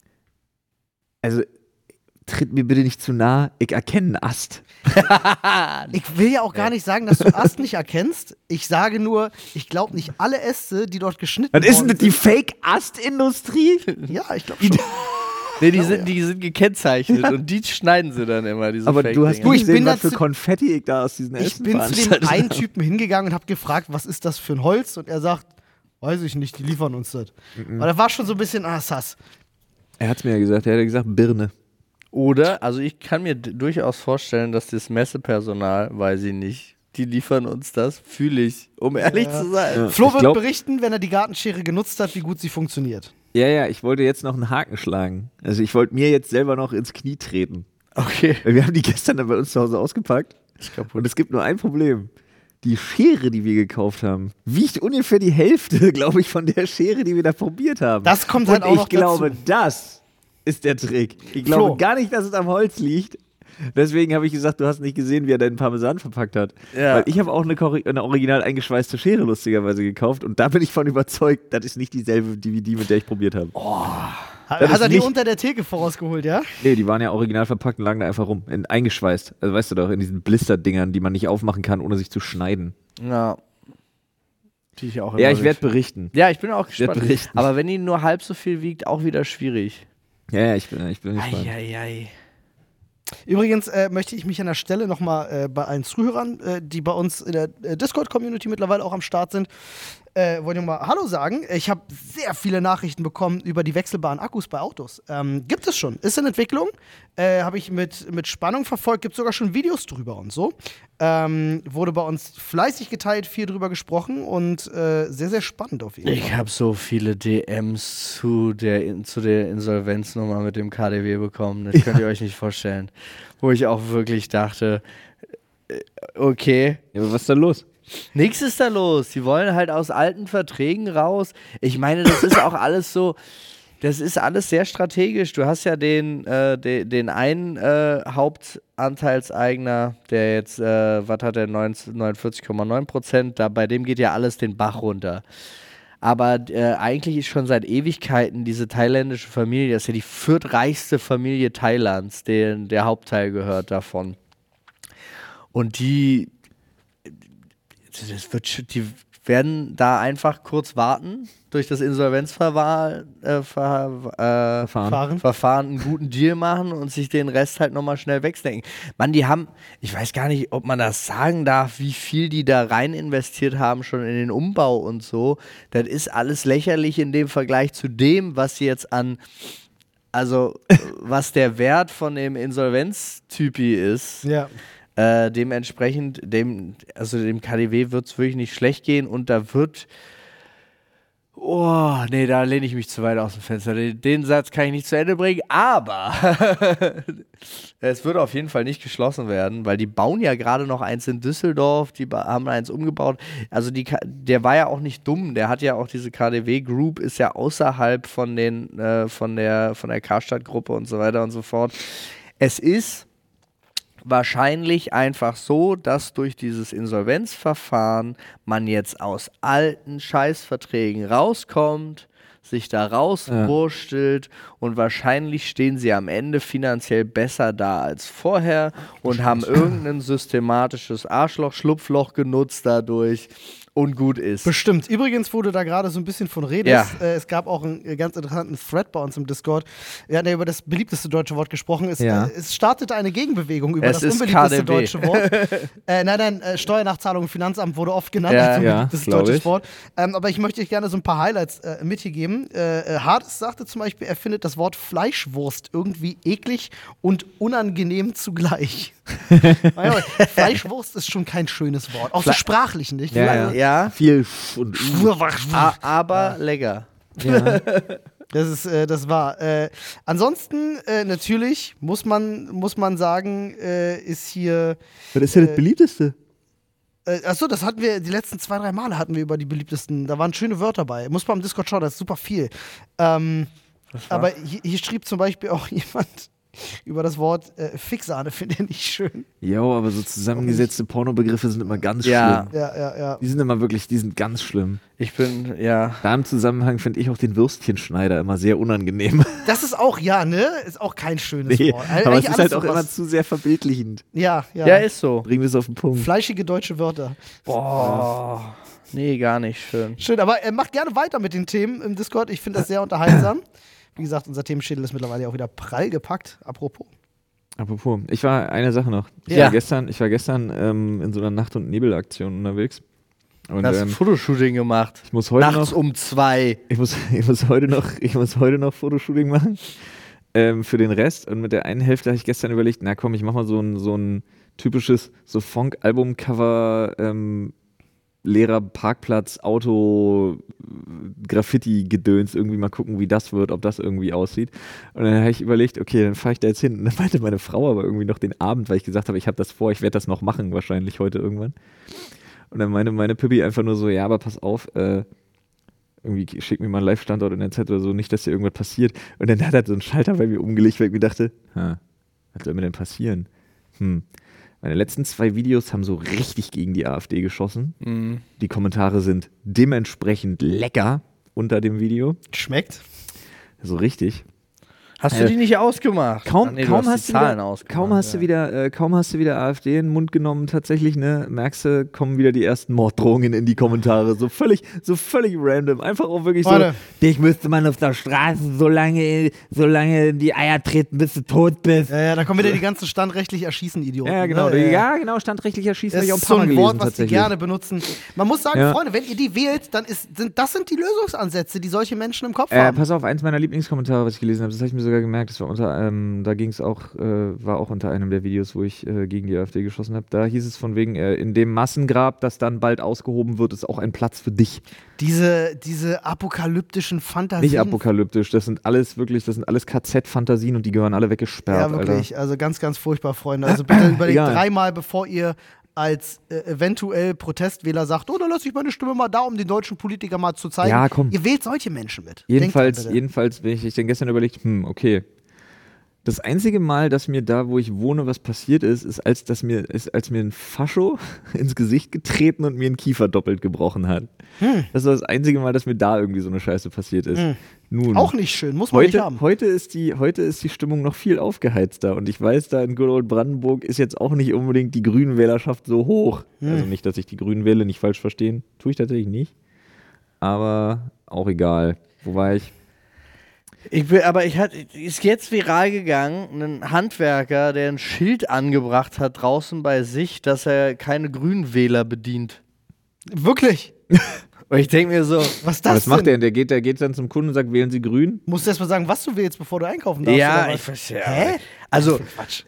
[SPEAKER 3] Also tritt mir bitte nicht zu nah, ich erkenne einen Ast.
[SPEAKER 1] Ich will ja auch gar nicht sagen, dass du Ast nicht erkennst. Ich sage nur, ich glaube nicht alle Äste, die dort geschnitten
[SPEAKER 3] Was ist denn
[SPEAKER 1] worden
[SPEAKER 3] das, die Fake-Ast-Industrie?
[SPEAKER 1] sind. Ja, ich glaube schon.
[SPEAKER 4] Nee, die sind gekennzeichnet und die schneiden sie dann immer, diese
[SPEAKER 3] Aber du hast
[SPEAKER 4] Fake-Dinger.
[SPEAKER 3] nicht
[SPEAKER 1] ich bin
[SPEAKER 3] gesehen, was für
[SPEAKER 1] dazu-
[SPEAKER 3] Konfetti ich da aus diesen
[SPEAKER 1] Ich
[SPEAKER 3] Ästen
[SPEAKER 1] bin zu dem
[SPEAKER 3] veranstaltet
[SPEAKER 1] einen
[SPEAKER 3] habe.
[SPEAKER 1] Typen hingegangen und habe gefragt, was ist das für ein Holz? Und er sagt, weiß ich nicht, die liefern uns das. Aber da war schon so ein bisschen, sass.
[SPEAKER 3] Er hat es mir ja gesagt, er hat ja gesagt Birne.
[SPEAKER 4] Oder, also ich kann mir durchaus vorstellen, dass das Messepersonal, weiß ich nicht, die liefern uns das, fühle ich, um ehrlich zu sein.
[SPEAKER 3] Ja.
[SPEAKER 1] Flo
[SPEAKER 3] Ich
[SPEAKER 1] wird
[SPEAKER 3] glaub-
[SPEAKER 1] berichten, wenn er die Gartenschere genutzt hat, wie gut sie funktioniert.
[SPEAKER 3] Ja, ich wollte jetzt noch einen Haken schlagen. Also ich wollte mir jetzt selber noch ins Knie treten.
[SPEAKER 4] Okay.
[SPEAKER 3] Weil wir haben die gestern dann bei uns zu Hause ausgepackt. Und es gibt nur ein Problem. Die Schere, die wir gekauft haben, wiegt ungefähr die Hälfte, glaube ich, von der Schere, die wir da probiert haben.
[SPEAKER 1] Das kommt
[SPEAKER 3] Und
[SPEAKER 1] halt auch
[SPEAKER 3] ich
[SPEAKER 1] noch
[SPEAKER 3] glaube,
[SPEAKER 1] dazu.
[SPEAKER 3] das ist der Trick. Ich glaube
[SPEAKER 1] Flo.
[SPEAKER 3] gar nicht, dass es am Holz liegt. Deswegen habe ich gesagt, du hast nicht gesehen, wie er deinen Parmesan verpackt hat.
[SPEAKER 4] Ja.
[SPEAKER 3] Weil ich habe auch eine original eingeschweißte Schere lustigerweise gekauft und da bin ich von überzeugt, das ist nicht dieselbe, wie die, mit der ich probiert habe.
[SPEAKER 1] Hat
[SPEAKER 3] ist
[SPEAKER 1] er die
[SPEAKER 3] nicht-
[SPEAKER 1] unter der Theke vorausgeholt, ja?
[SPEAKER 3] Nee, die waren ja original verpackt und lagen da einfach rum, eingeschweißt. Also weißt du doch, in diesen Blisterdingern, die man nicht aufmachen kann, ohne sich zu schneiden.
[SPEAKER 4] Ja. die ich auch
[SPEAKER 3] Ja,
[SPEAKER 4] immer
[SPEAKER 3] ich werde berichten.
[SPEAKER 4] Ja, ich bin auch gespannt.
[SPEAKER 3] berichten.
[SPEAKER 4] Aber wenn die nur halb so viel wiegt, auch wieder schwierig.
[SPEAKER 3] Ja, ich bin gespannt.
[SPEAKER 4] Eieiei.
[SPEAKER 1] Übrigens möchte ich mich an der Stelle nochmal bei allen Zuhörern, die bei uns in der Discord-Community mittlerweile auch am Start sind, wollte ich mal Hallo sagen. Ich habe sehr viele Nachrichten bekommen über die wechselbaren Akkus bei Autos. Gibt es schon, ist in Entwicklung. Habe ich mit Spannung verfolgt, gibt sogar schon Videos drüber und so. Wurde bei uns fleißig geteilt, viel drüber gesprochen und sehr, sehr spannend auf jeden Fall.
[SPEAKER 4] Ich habe so viele DMs zu der Insolvenznummer mit dem KDW bekommen. Das könnt ihr euch nicht vorstellen. Wo ich auch wirklich dachte, okay.
[SPEAKER 3] Ja, aber was ist da los?
[SPEAKER 4] Nichts ist da los. Die wollen halt aus alten Verträgen raus. Ich meine, das ist auch alles so, das ist alles sehr strategisch. Du hast ja den einen Hauptanteilseigner, der jetzt, was hat er, 49,9%, bei dem geht ja alles den Bach runter. Aber eigentlich ist schon seit Ewigkeiten diese thailändische Familie, das ist ja die viertreichste Familie Thailands, der Hauptteil gehört davon. Und die werden da einfach kurz warten, durch das Insolvenzverfahren einen guten Deal machen und sich den Rest halt nochmal schnell wegstecken. Mann, die haben, ich weiß gar nicht, ob man das sagen darf, wie viel die da rein investiert haben, schon in den Umbau und so. Das ist alles lächerlich in dem Vergleich zu dem, was sie jetzt was der Wert von dem Insolvenztypi ist.
[SPEAKER 1] Ja.
[SPEAKER 4] Dementsprechend, dem KDW wird es wirklich nicht schlecht gehen und da wird. Oh, nee, da lehne ich mich zu weit aus dem Fenster. Den Satz kann ich nicht zu Ende bringen, aber es wird auf jeden Fall nicht geschlossen werden, weil die bauen ja gerade noch eins in Düsseldorf, die haben eins umgebaut. Also der war ja auch nicht dumm, der hat ja auch diese KDW Group, ist ja außerhalb von der Karstadt-Gruppe und so weiter und so fort. Es ist wahrscheinlich einfach so, dass durch dieses Insolvenzverfahren man jetzt aus alten Scheißverträgen rauskommt, sich da rauswurstelt und wahrscheinlich stehen sie am Ende finanziell besser da als vorher und haben irgendein systematisches Arschloch-Schlupfloch genutzt dadurch und gut ist.
[SPEAKER 1] Bestimmt. Übrigens, wo du da gerade so ein bisschen von redest, es gab auch einen ganz interessanten Thread bei uns im Discord. Wir hatten ja über das beliebteste deutsche Wort gesprochen. Es startete eine Gegenbewegung über das unbeliebteste
[SPEAKER 4] KDW.
[SPEAKER 1] Deutsche Wort. Nein, Steuernachzahlung, Finanzamt wurde oft genannt
[SPEAKER 4] Ja,
[SPEAKER 1] als unbeliebtestes
[SPEAKER 3] glaub
[SPEAKER 1] deutsches
[SPEAKER 3] ich.
[SPEAKER 1] Wort. Aber ich möchte euch gerne so ein paar Highlights mit hier geben. Hades sagte zum Beispiel, er findet das Wort Fleischwurst irgendwie eklig und unangenehm zugleich. Fleischwurst ist schon kein schönes Wort. Auch so sprachlich nicht.
[SPEAKER 4] Ja,
[SPEAKER 3] Viel und
[SPEAKER 4] aber lecker.
[SPEAKER 3] ja.
[SPEAKER 1] Das war. Ansonsten, natürlich, muss man sagen, ist hier.
[SPEAKER 3] Was ist ja das beliebteste?
[SPEAKER 1] Achso, das hatten wir, die letzten 2-3 Male hatten wir über die beliebtesten. Da waren schöne Wörter bei. Muss man im Discord schauen, das ist super viel. Aber hier schrieb zum Beispiel auch jemand über das Wort Fixsahne, finde ich nicht schön.
[SPEAKER 3] Ja, aber so zusammengesetzte Pornobegriffe sind immer ganz
[SPEAKER 4] Ja.
[SPEAKER 3] schlimm.
[SPEAKER 1] Ja.
[SPEAKER 3] Die sind immer wirklich, die sind ganz schlimm.
[SPEAKER 4] Ja.
[SPEAKER 3] Da im Zusammenhang finde ich auch den Würstchenschneider immer sehr unangenehm.
[SPEAKER 1] Das ist auch, ist auch kein schönes
[SPEAKER 3] Nee,
[SPEAKER 1] Wort.
[SPEAKER 3] aber es ist halt auch
[SPEAKER 1] sowas.
[SPEAKER 3] immer zu sehr verbildlichend.
[SPEAKER 1] Ja.
[SPEAKER 4] Ja, ist so.
[SPEAKER 3] Bringen wir es auf den Punkt.
[SPEAKER 1] Fleischige deutsche Wörter.
[SPEAKER 4] Boah. Nee, gar nicht schön.
[SPEAKER 1] Schön, aber macht gerne weiter mit den Themen im Discord. Ich finde das sehr unterhaltsam. Wie gesagt, unser Themenschädel ist mittlerweile auch wieder prall gepackt. Apropos,
[SPEAKER 3] ich war eine Sache noch. Ich war gestern in so einer Nacht- und Nebelaktion unterwegs. Und,
[SPEAKER 4] Du hast ein Fotoshooting gemacht.
[SPEAKER 3] ich muss heute
[SPEAKER 4] Nachts
[SPEAKER 3] noch,
[SPEAKER 4] um 2.
[SPEAKER 3] ich muss heute noch Fotoshooting machen für den Rest. Und mit der einen Hälfte habe ich gestern überlegt, na komm, ich mach mal so ein typisches so Funk-Album-Cover leerer Parkplatz, Auto, Graffiti-Gedöns, irgendwie mal gucken, wie das wird, ob das irgendwie aussieht. Und dann habe ich überlegt, okay, dann fahre ich da jetzt hin. Und dann meinte meine Frau aber irgendwie noch den Abend, weil ich gesagt habe, ich habe das vor, ich werde das noch machen, wahrscheinlich heute irgendwann. Und dann meinte meine Pippi einfach nur so, ja, aber pass auf, irgendwie schick mir mal einen Live-Standort in der Zeit oder so, nicht, dass hier irgendwas passiert. Und dann hat er so einen Schalter bei mir umgelegt, weil ich mir dachte, was soll mir denn passieren? Meine letzten 2 Videos haben so richtig gegen die AfD geschossen.
[SPEAKER 4] Mhm.
[SPEAKER 3] Die Kommentare sind dementsprechend lecker unter dem Video.
[SPEAKER 1] schmeckt.
[SPEAKER 3] So richtig.
[SPEAKER 4] Hast du die nicht ausgemacht?
[SPEAKER 3] Kaum
[SPEAKER 4] du
[SPEAKER 3] hast
[SPEAKER 4] die Zahlen ausgemacht.
[SPEAKER 3] kaum hast du wieder AfD in den Mund genommen, tatsächlich, ne, merkst du, kommen wieder die ersten Morddrohungen in die Kommentare. So völlig random. Einfach auch wirklich
[SPEAKER 1] Warte.
[SPEAKER 3] so, dich müsste man auf der Straße so lange in die Eier treten, bis du tot bist.
[SPEAKER 1] Ja, da kommen wieder die ganzen standrechtlich erschießen Idioten.
[SPEAKER 3] Ja, genau.
[SPEAKER 1] Ne?
[SPEAKER 3] Ja, genau, standrechtlich erschießen.
[SPEAKER 1] Das
[SPEAKER 3] habe ich auch ein
[SPEAKER 1] ist so
[SPEAKER 3] paar Mal
[SPEAKER 1] ein
[SPEAKER 3] gelesen,
[SPEAKER 1] Wort, was die
[SPEAKER 3] tatsächlich.
[SPEAKER 1] gerne benutzen. Man muss sagen,
[SPEAKER 3] Ja.
[SPEAKER 1] Freunde, wenn ihr die wählt, dann das sind die Lösungsansätze, die solche Menschen im Kopf haben.
[SPEAKER 3] Pass auf, eins meiner Lieblingskommentare, was ich gelesen habe, das habe ich mir sogar gemerkt, das war war auch unter einem der Videos, wo ich gegen die AfD geschossen habe. Da hieß es von wegen, in dem Massengrab, das dann bald ausgehoben wird, ist auch ein Platz für dich.
[SPEAKER 1] Diese apokalyptischen Fantasien.
[SPEAKER 3] Nicht apokalyptisch, das sind alles KZ-Fantasien und die gehören alle weggesperrt.
[SPEAKER 1] Ja, wirklich. Also ganz, ganz furchtbar, Freunde. Also bitte überlegt
[SPEAKER 3] Egal.
[SPEAKER 1] dreimal, bevor ihr als eventuell Protestwähler sagt, dann lasse ich meine Stimme mal da, um den deutschen Politiker mal zu zeigen.
[SPEAKER 3] Ja, komm.
[SPEAKER 1] Ihr wählt solche Menschen mit.
[SPEAKER 3] Jedenfalls,
[SPEAKER 1] Denkt dran,
[SPEAKER 3] wenn ich dann gestern überlegt, okay. Das einzige Mal, dass mir da, wo ich wohne, was passiert ist, als mir ein Fascho ins Gesicht getreten und mir einen Kiefer doppelt gebrochen hat. Das war das einzige Mal, dass mir da irgendwie so eine Scheiße passiert ist. Nun,
[SPEAKER 1] bitte. Auch nicht schön, muss man nicht haben.
[SPEAKER 3] heute ist die Stimmung noch viel aufgeheizter und ich weiß, da in Good Old Brandenburg ist jetzt auch nicht unbedingt die Grünen-Wählerschaft so hoch. Also nicht, dass ich die Grünen wähle, nicht falsch verstehen. Tue ich tatsächlich nicht. Aber auch egal. Wo war ich?
[SPEAKER 4] Ist jetzt viral gegangen, ein Handwerker, der ein Schild angebracht hat draußen bei sich, dass er keine Grünwähler bedient.
[SPEAKER 1] Wirklich?
[SPEAKER 4] Und ich denke mir so,
[SPEAKER 1] Was ist das
[SPEAKER 3] Was macht
[SPEAKER 1] denn?
[SPEAKER 3] der denn? Der geht dann zum Kunden und sagt, wählen Sie grün?
[SPEAKER 1] Musst du erst mal sagen, was du willst, bevor du einkaufen darfst.
[SPEAKER 4] ja,
[SPEAKER 1] oder was?
[SPEAKER 4] ich verstehe.
[SPEAKER 1] Hä?
[SPEAKER 4] Also,
[SPEAKER 1] Quatsch.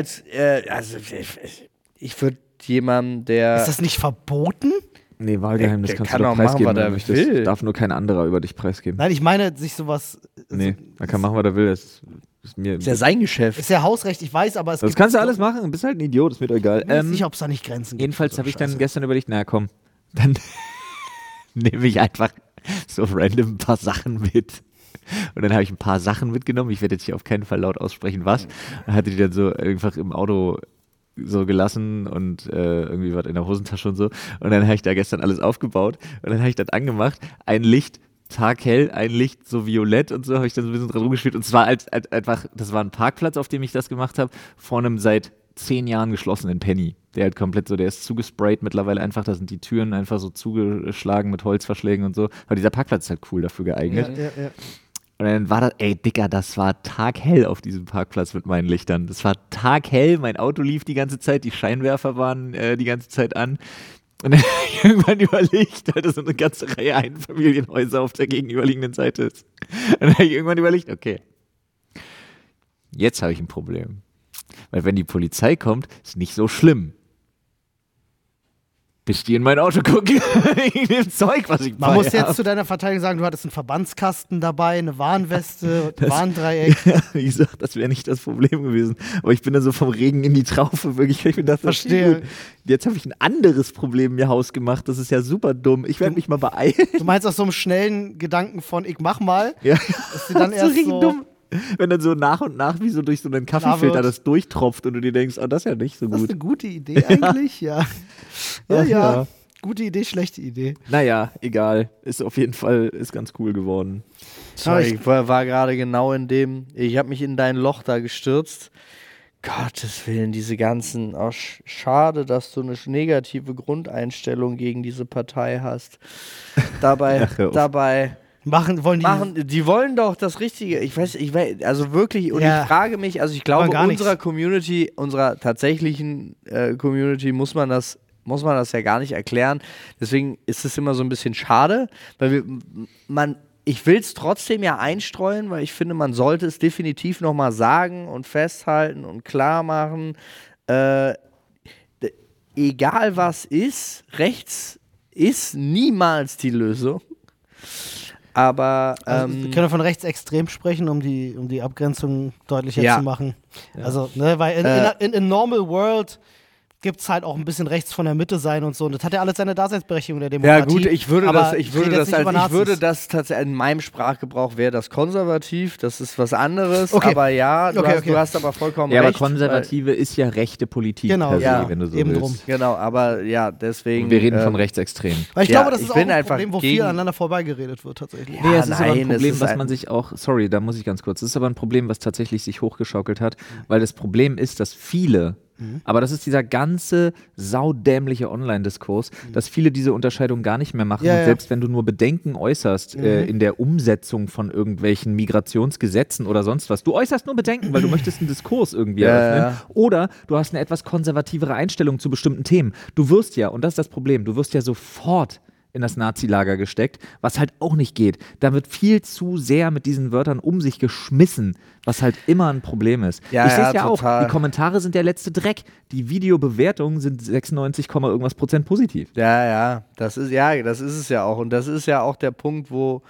[SPEAKER 4] ich würde jemandem, der.
[SPEAKER 1] Ist das nicht verboten?
[SPEAKER 3] Nee, Wahlgeheimnis
[SPEAKER 4] Der
[SPEAKER 3] kannst
[SPEAKER 4] kann
[SPEAKER 3] du doch
[SPEAKER 4] auch machen,
[SPEAKER 3] preisgeben,
[SPEAKER 4] was
[SPEAKER 3] wenn
[SPEAKER 4] er
[SPEAKER 3] du möchtest.
[SPEAKER 4] will.
[SPEAKER 3] Darf nur kein anderer über dich preisgeben.
[SPEAKER 1] Nein, ich meine, sich sowas.
[SPEAKER 3] Nee, er kann machen, was er will. Das ist mir.
[SPEAKER 4] ist ja sein Geschäft.
[SPEAKER 1] Ist ja Hausrecht, ich weiß, aber es
[SPEAKER 3] Das
[SPEAKER 1] gibt.
[SPEAKER 3] kannst du alles machen, du bist halt ein Idiot, ist mir doch egal.
[SPEAKER 1] Ich weiß nicht, ob es da nicht Grenzen gibt.
[SPEAKER 3] Jedenfalls
[SPEAKER 1] für so
[SPEAKER 3] habe ich dann
[SPEAKER 1] Scheiße.
[SPEAKER 3] gestern überlegt, na komm, dann nehme ich einfach so random ein paar Sachen mit. Und dann habe ich ein paar Sachen mitgenommen. Ich werde jetzt hier auf keinen Fall laut aussprechen, was. Und hatte die dann so einfach im Auto so gelassen und irgendwie was in der Hosentasche und so. Und dann habe ich da gestern alles aufgebaut und dann habe ich das angemacht. Ein Licht taghell, ein Licht so violett und so, habe ich dann so ein bisschen dran rumgespielt. Und zwar einfach, das war ein Parkplatz, auf dem ich das gemacht habe, vor einem seit 10 Jahren geschlossenen Penny. Der halt komplett so, der ist zugesprayt mittlerweile einfach, da sind die Türen einfach so zugeschlagen mit Holzverschlägen und so. Aber dieser Parkplatz ist halt cool dafür geeignet.
[SPEAKER 1] Ja.
[SPEAKER 3] Und dann war das, Dicker, das war taghell auf diesem Parkplatz mit meinen Lichtern. Das war taghell, mein Auto lief die ganze Zeit, die Scheinwerfer waren die ganze Zeit an. Und dann habe ich irgendwann überlegt, weil das so eine ganze Reihe Einfamilienhäuser auf der gegenüberliegenden Seite ist. Und dann habe ich irgendwann überlegt, okay, jetzt habe ich ein Problem. Weil wenn die Polizei kommt, ist nicht so schlimm. Bis die in mein Auto gucken, in dem Zeug, was ich
[SPEAKER 1] Man
[SPEAKER 3] bei
[SPEAKER 1] muss jetzt
[SPEAKER 3] hab.
[SPEAKER 1] zu deiner Verteidigung sagen, du hattest einen Verbandskasten dabei, eine Warnweste, ein Warndreieck.
[SPEAKER 3] Wie gesagt, das wäre nicht das Problem gewesen. Aber ich bin dann so vom Regen in die Traufe, wirklich. Ich bin das
[SPEAKER 1] Verstehe.
[SPEAKER 3] gut. Jetzt habe ich ein anderes Problem mir hausgemacht. Das ist ja super dumm. Ich werde mich mal beeilen.
[SPEAKER 1] Du meinst aus so einem schnellen Gedanken von, ich mach mal,
[SPEAKER 3] Ja,
[SPEAKER 1] dass sie dann
[SPEAKER 3] das ist
[SPEAKER 1] erst
[SPEAKER 3] richtig
[SPEAKER 1] so.
[SPEAKER 3] dumm. Wenn dann so nach und nach wie so durch so einen Kaffeefilter
[SPEAKER 1] wird.
[SPEAKER 3] das durchtropft und du dir denkst, das ist ja nicht so
[SPEAKER 1] Das ist
[SPEAKER 3] gut.
[SPEAKER 1] eine gute Idee eigentlich, ja. Ja.
[SPEAKER 3] Ja.
[SPEAKER 1] Gute Idee, schlechte Idee.
[SPEAKER 3] Naja, egal. Ist auf jeden Fall ist ganz cool geworden.
[SPEAKER 4] Sorry, ich war gerade genau in dem. Ich habe mich in dein Loch da gestürzt. Gottes Willen, diese ganzen. Oh, schade, dass du eine negative Grundeinstellung gegen diese Partei hast. Dabei,
[SPEAKER 3] Ach, hör auf.
[SPEAKER 4] die wollen doch das Richtige. Ich weiß, also wirklich, und
[SPEAKER 1] Ja.
[SPEAKER 4] ich frage mich, also ich glaube,
[SPEAKER 1] gar nichts.
[SPEAKER 4] unserer tatsächlichen Community muss man das ja gar nicht erklären. Deswegen ist es immer so ein bisschen schade, weil ich will es trotzdem ja einstreuen, weil ich finde, man sollte es definitiv nochmal sagen und festhalten und klar machen. Egal was ist, rechts ist niemals die Lösung. Aber
[SPEAKER 1] Wir können von rechtsextrem sprechen, um die Abgrenzung deutlicher
[SPEAKER 4] Ja.
[SPEAKER 1] zu machen. Also, ne, weil in a normal world gibt es halt auch ein bisschen rechts von der Mitte sein und so. Und das hat ja alles seine Daseinsberechtigung der Demokratie.
[SPEAKER 4] Ja gut, ich würde
[SPEAKER 1] Aber
[SPEAKER 4] das tatsächlich in meinem Sprachgebrauch wäre das konservativ, das ist was anderes,
[SPEAKER 1] Okay.
[SPEAKER 4] aber ja, du
[SPEAKER 1] Okay.
[SPEAKER 4] hast aber vollkommen
[SPEAKER 3] Ja, aber
[SPEAKER 4] recht.
[SPEAKER 3] Konservative ist ja rechte Politik,
[SPEAKER 1] Genau,
[SPEAKER 3] per se,
[SPEAKER 4] ja,
[SPEAKER 3] wenn du so
[SPEAKER 1] eben
[SPEAKER 3] willst.
[SPEAKER 1] drum.
[SPEAKER 4] Genau, aber ja, deswegen.
[SPEAKER 3] Wir reden von Rechtsextremen.
[SPEAKER 1] Weil ich
[SPEAKER 4] Ja,
[SPEAKER 1] glaube, das
[SPEAKER 4] ich
[SPEAKER 1] ist auch
[SPEAKER 4] bin
[SPEAKER 1] ein
[SPEAKER 4] einfach
[SPEAKER 1] Problem, wo viel
[SPEAKER 4] gegen-
[SPEAKER 1] aneinander vorbeigeredet wird, tatsächlich.
[SPEAKER 3] Nee, es ist aber ein
[SPEAKER 4] nein, es
[SPEAKER 3] Problem,
[SPEAKER 4] ist
[SPEAKER 3] was
[SPEAKER 4] ein-
[SPEAKER 3] man sich auch, sorry, da muss ich ganz kurz, es ist aber ein Problem, was tatsächlich sich hochgeschaukelt hat, weil das Problem ist, dass viele, aber das ist dieser ganze saudämliche Online-Diskurs, dass viele diese Unterscheidung gar nicht mehr machen
[SPEAKER 1] Ja,
[SPEAKER 3] und
[SPEAKER 1] ja.
[SPEAKER 3] selbst wenn du nur Bedenken äußerst in der Umsetzung von irgendwelchen Migrationsgesetzen oder sonst was, du äußerst nur Bedenken, weil du möchtest einen Diskurs irgendwie
[SPEAKER 4] Ja,
[SPEAKER 3] eröffnen
[SPEAKER 4] ja.
[SPEAKER 3] oder du hast eine etwas konservativere Einstellung zu bestimmten Themen. Du wirst ja, und das ist das Problem, du wirst ja sofort in das Nazi-Lager gesteckt, was halt auch nicht geht. Da wird viel zu sehr mit diesen Wörtern um sich geschmissen, was halt immer ein Problem ist.
[SPEAKER 4] Ja,
[SPEAKER 3] ich sehe es
[SPEAKER 4] ja,
[SPEAKER 3] ja auch,
[SPEAKER 4] total.
[SPEAKER 3] die Kommentare sind der letzte Dreck. Die Videobewertungen sind 96, irgendwas Prozent positiv.
[SPEAKER 4] Ja, das ist es ja auch. Und das ist ja auch der Punkt, wo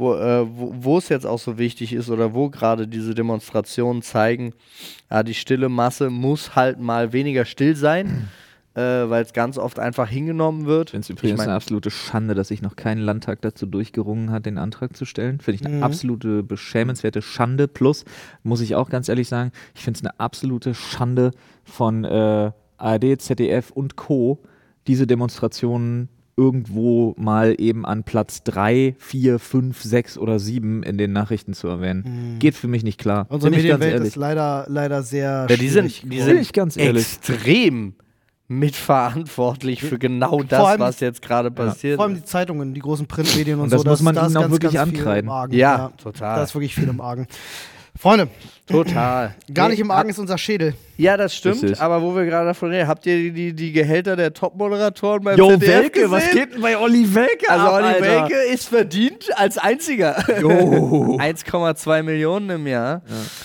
[SPEAKER 4] es jetzt auch so wichtig ist oder wo gerade diese Demonstrationen zeigen, ja, die stille Masse muss halt mal weniger still sein, weil es ganz oft einfach hingenommen wird.
[SPEAKER 3] Ich finde es übrigens eine absolute Schande, dass sich noch kein Landtag dazu durchgerungen hat, den Antrag zu stellen. Finde ich eine absolute beschämenswerte Schande. Plus, muss ich auch ganz ehrlich sagen, ich finde es eine absolute Schande von ARD, ZDF und Co., diese Demonstrationen irgendwo mal eben an Platz 3, 4, 5, 6 oder 7 in den Nachrichten zu erwähnen. Geht für mich nicht klar.
[SPEAKER 1] Unsere
[SPEAKER 3] Bin ich ganz
[SPEAKER 1] Medienwelt
[SPEAKER 3] ehrlich.
[SPEAKER 1] ist leider sehr
[SPEAKER 4] Ja, die
[SPEAKER 1] schwierig
[SPEAKER 4] sind
[SPEAKER 1] geworden.
[SPEAKER 3] Bin ich ganz ehrlich.
[SPEAKER 4] extrem mitverantwortlich für genau das,
[SPEAKER 1] allem-
[SPEAKER 4] was jetzt gerade passiert.
[SPEAKER 1] Vor allem die Zeitungen, die großen Printmedien und,
[SPEAKER 3] Und das
[SPEAKER 1] so.
[SPEAKER 3] muss man
[SPEAKER 1] da ist
[SPEAKER 3] ihnen auch
[SPEAKER 1] ganz,
[SPEAKER 3] wirklich
[SPEAKER 1] ganz viel
[SPEAKER 3] ankreiden.
[SPEAKER 1] im Argen.
[SPEAKER 4] Ja, total.
[SPEAKER 1] Da ist wirklich viel im Argen. Freunde,
[SPEAKER 4] Total.
[SPEAKER 1] gar nicht im Argen ist unser Schädel.
[SPEAKER 4] Ja, das stimmt,
[SPEAKER 3] Richtig.
[SPEAKER 4] aber wo wir gerade davon reden, habt ihr die Gehälter der Top-Moderatoren beim
[SPEAKER 3] Jo,
[SPEAKER 4] ZDF
[SPEAKER 3] Welke,
[SPEAKER 4] gesehen?
[SPEAKER 3] was geht denn bei Olli Welke
[SPEAKER 4] Also
[SPEAKER 3] ab,
[SPEAKER 4] Olli
[SPEAKER 3] Alter?
[SPEAKER 4] Welke ist verdient als einziger.
[SPEAKER 3] Jo.
[SPEAKER 4] 1,2 Millionen im Jahr.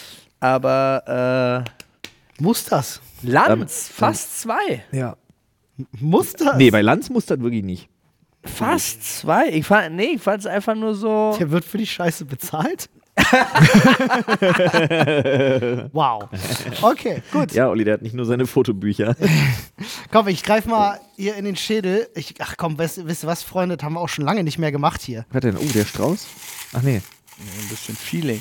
[SPEAKER 4] Aber
[SPEAKER 1] Muss das?
[SPEAKER 4] Lanz, fast 2.
[SPEAKER 3] Ja.
[SPEAKER 1] Muss das?
[SPEAKER 3] Nee, bei Lanz muss das wirklich nicht.
[SPEAKER 4] Fast 2? Ich fand es einfach nur so.
[SPEAKER 1] Der wird für die Scheiße bezahlt? Wow. Okay, gut.
[SPEAKER 3] Ja, Olli, der hat nicht nur seine Fotobücher.
[SPEAKER 1] Komm, ich greife mal hier in den Schädel. Ach komm, wisst ihr was, Freunde? Das haben wir auch schon lange nicht mehr gemacht hier.
[SPEAKER 3] Was denn? Oh, der Strauß? Ach nee.
[SPEAKER 4] Ein bisschen Feeling.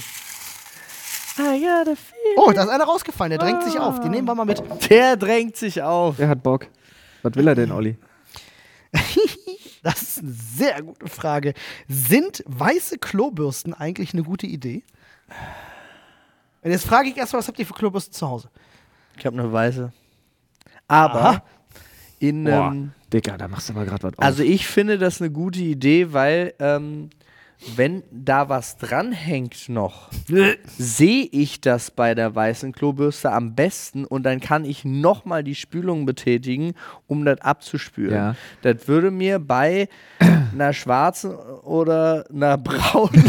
[SPEAKER 1] Oh, da ist einer rausgefallen. Der drängt sich auf. Den nehmen wir mal mit.
[SPEAKER 4] Der drängt sich auf.
[SPEAKER 3] Wer hat Bock? Was will er denn, Olli?
[SPEAKER 1] Das ist eine sehr gute Frage. Sind weiße Klobürsten eigentlich eine gute Idee? Und jetzt frage ich erstmal, was habt ihr für Klobürsten zu Hause?
[SPEAKER 4] Ich habe eine weiße. Aber
[SPEAKER 1] Aha.
[SPEAKER 4] in
[SPEAKER 3] Boah, Digga, da machst du aber gerade was auf.
[SPEAKER 4] also ich finde das eine gute Idee, weil wenn da was dranhängt noch, sehe ich das bei der weißen Klobürste am besten und dann kann ich nochmal die Spülung betätigen, um das abzuspülen.
[SPEAKER 3] Ja.
[SPEAKER 4] Das würde mir bei einer schwarzen oder einer braunen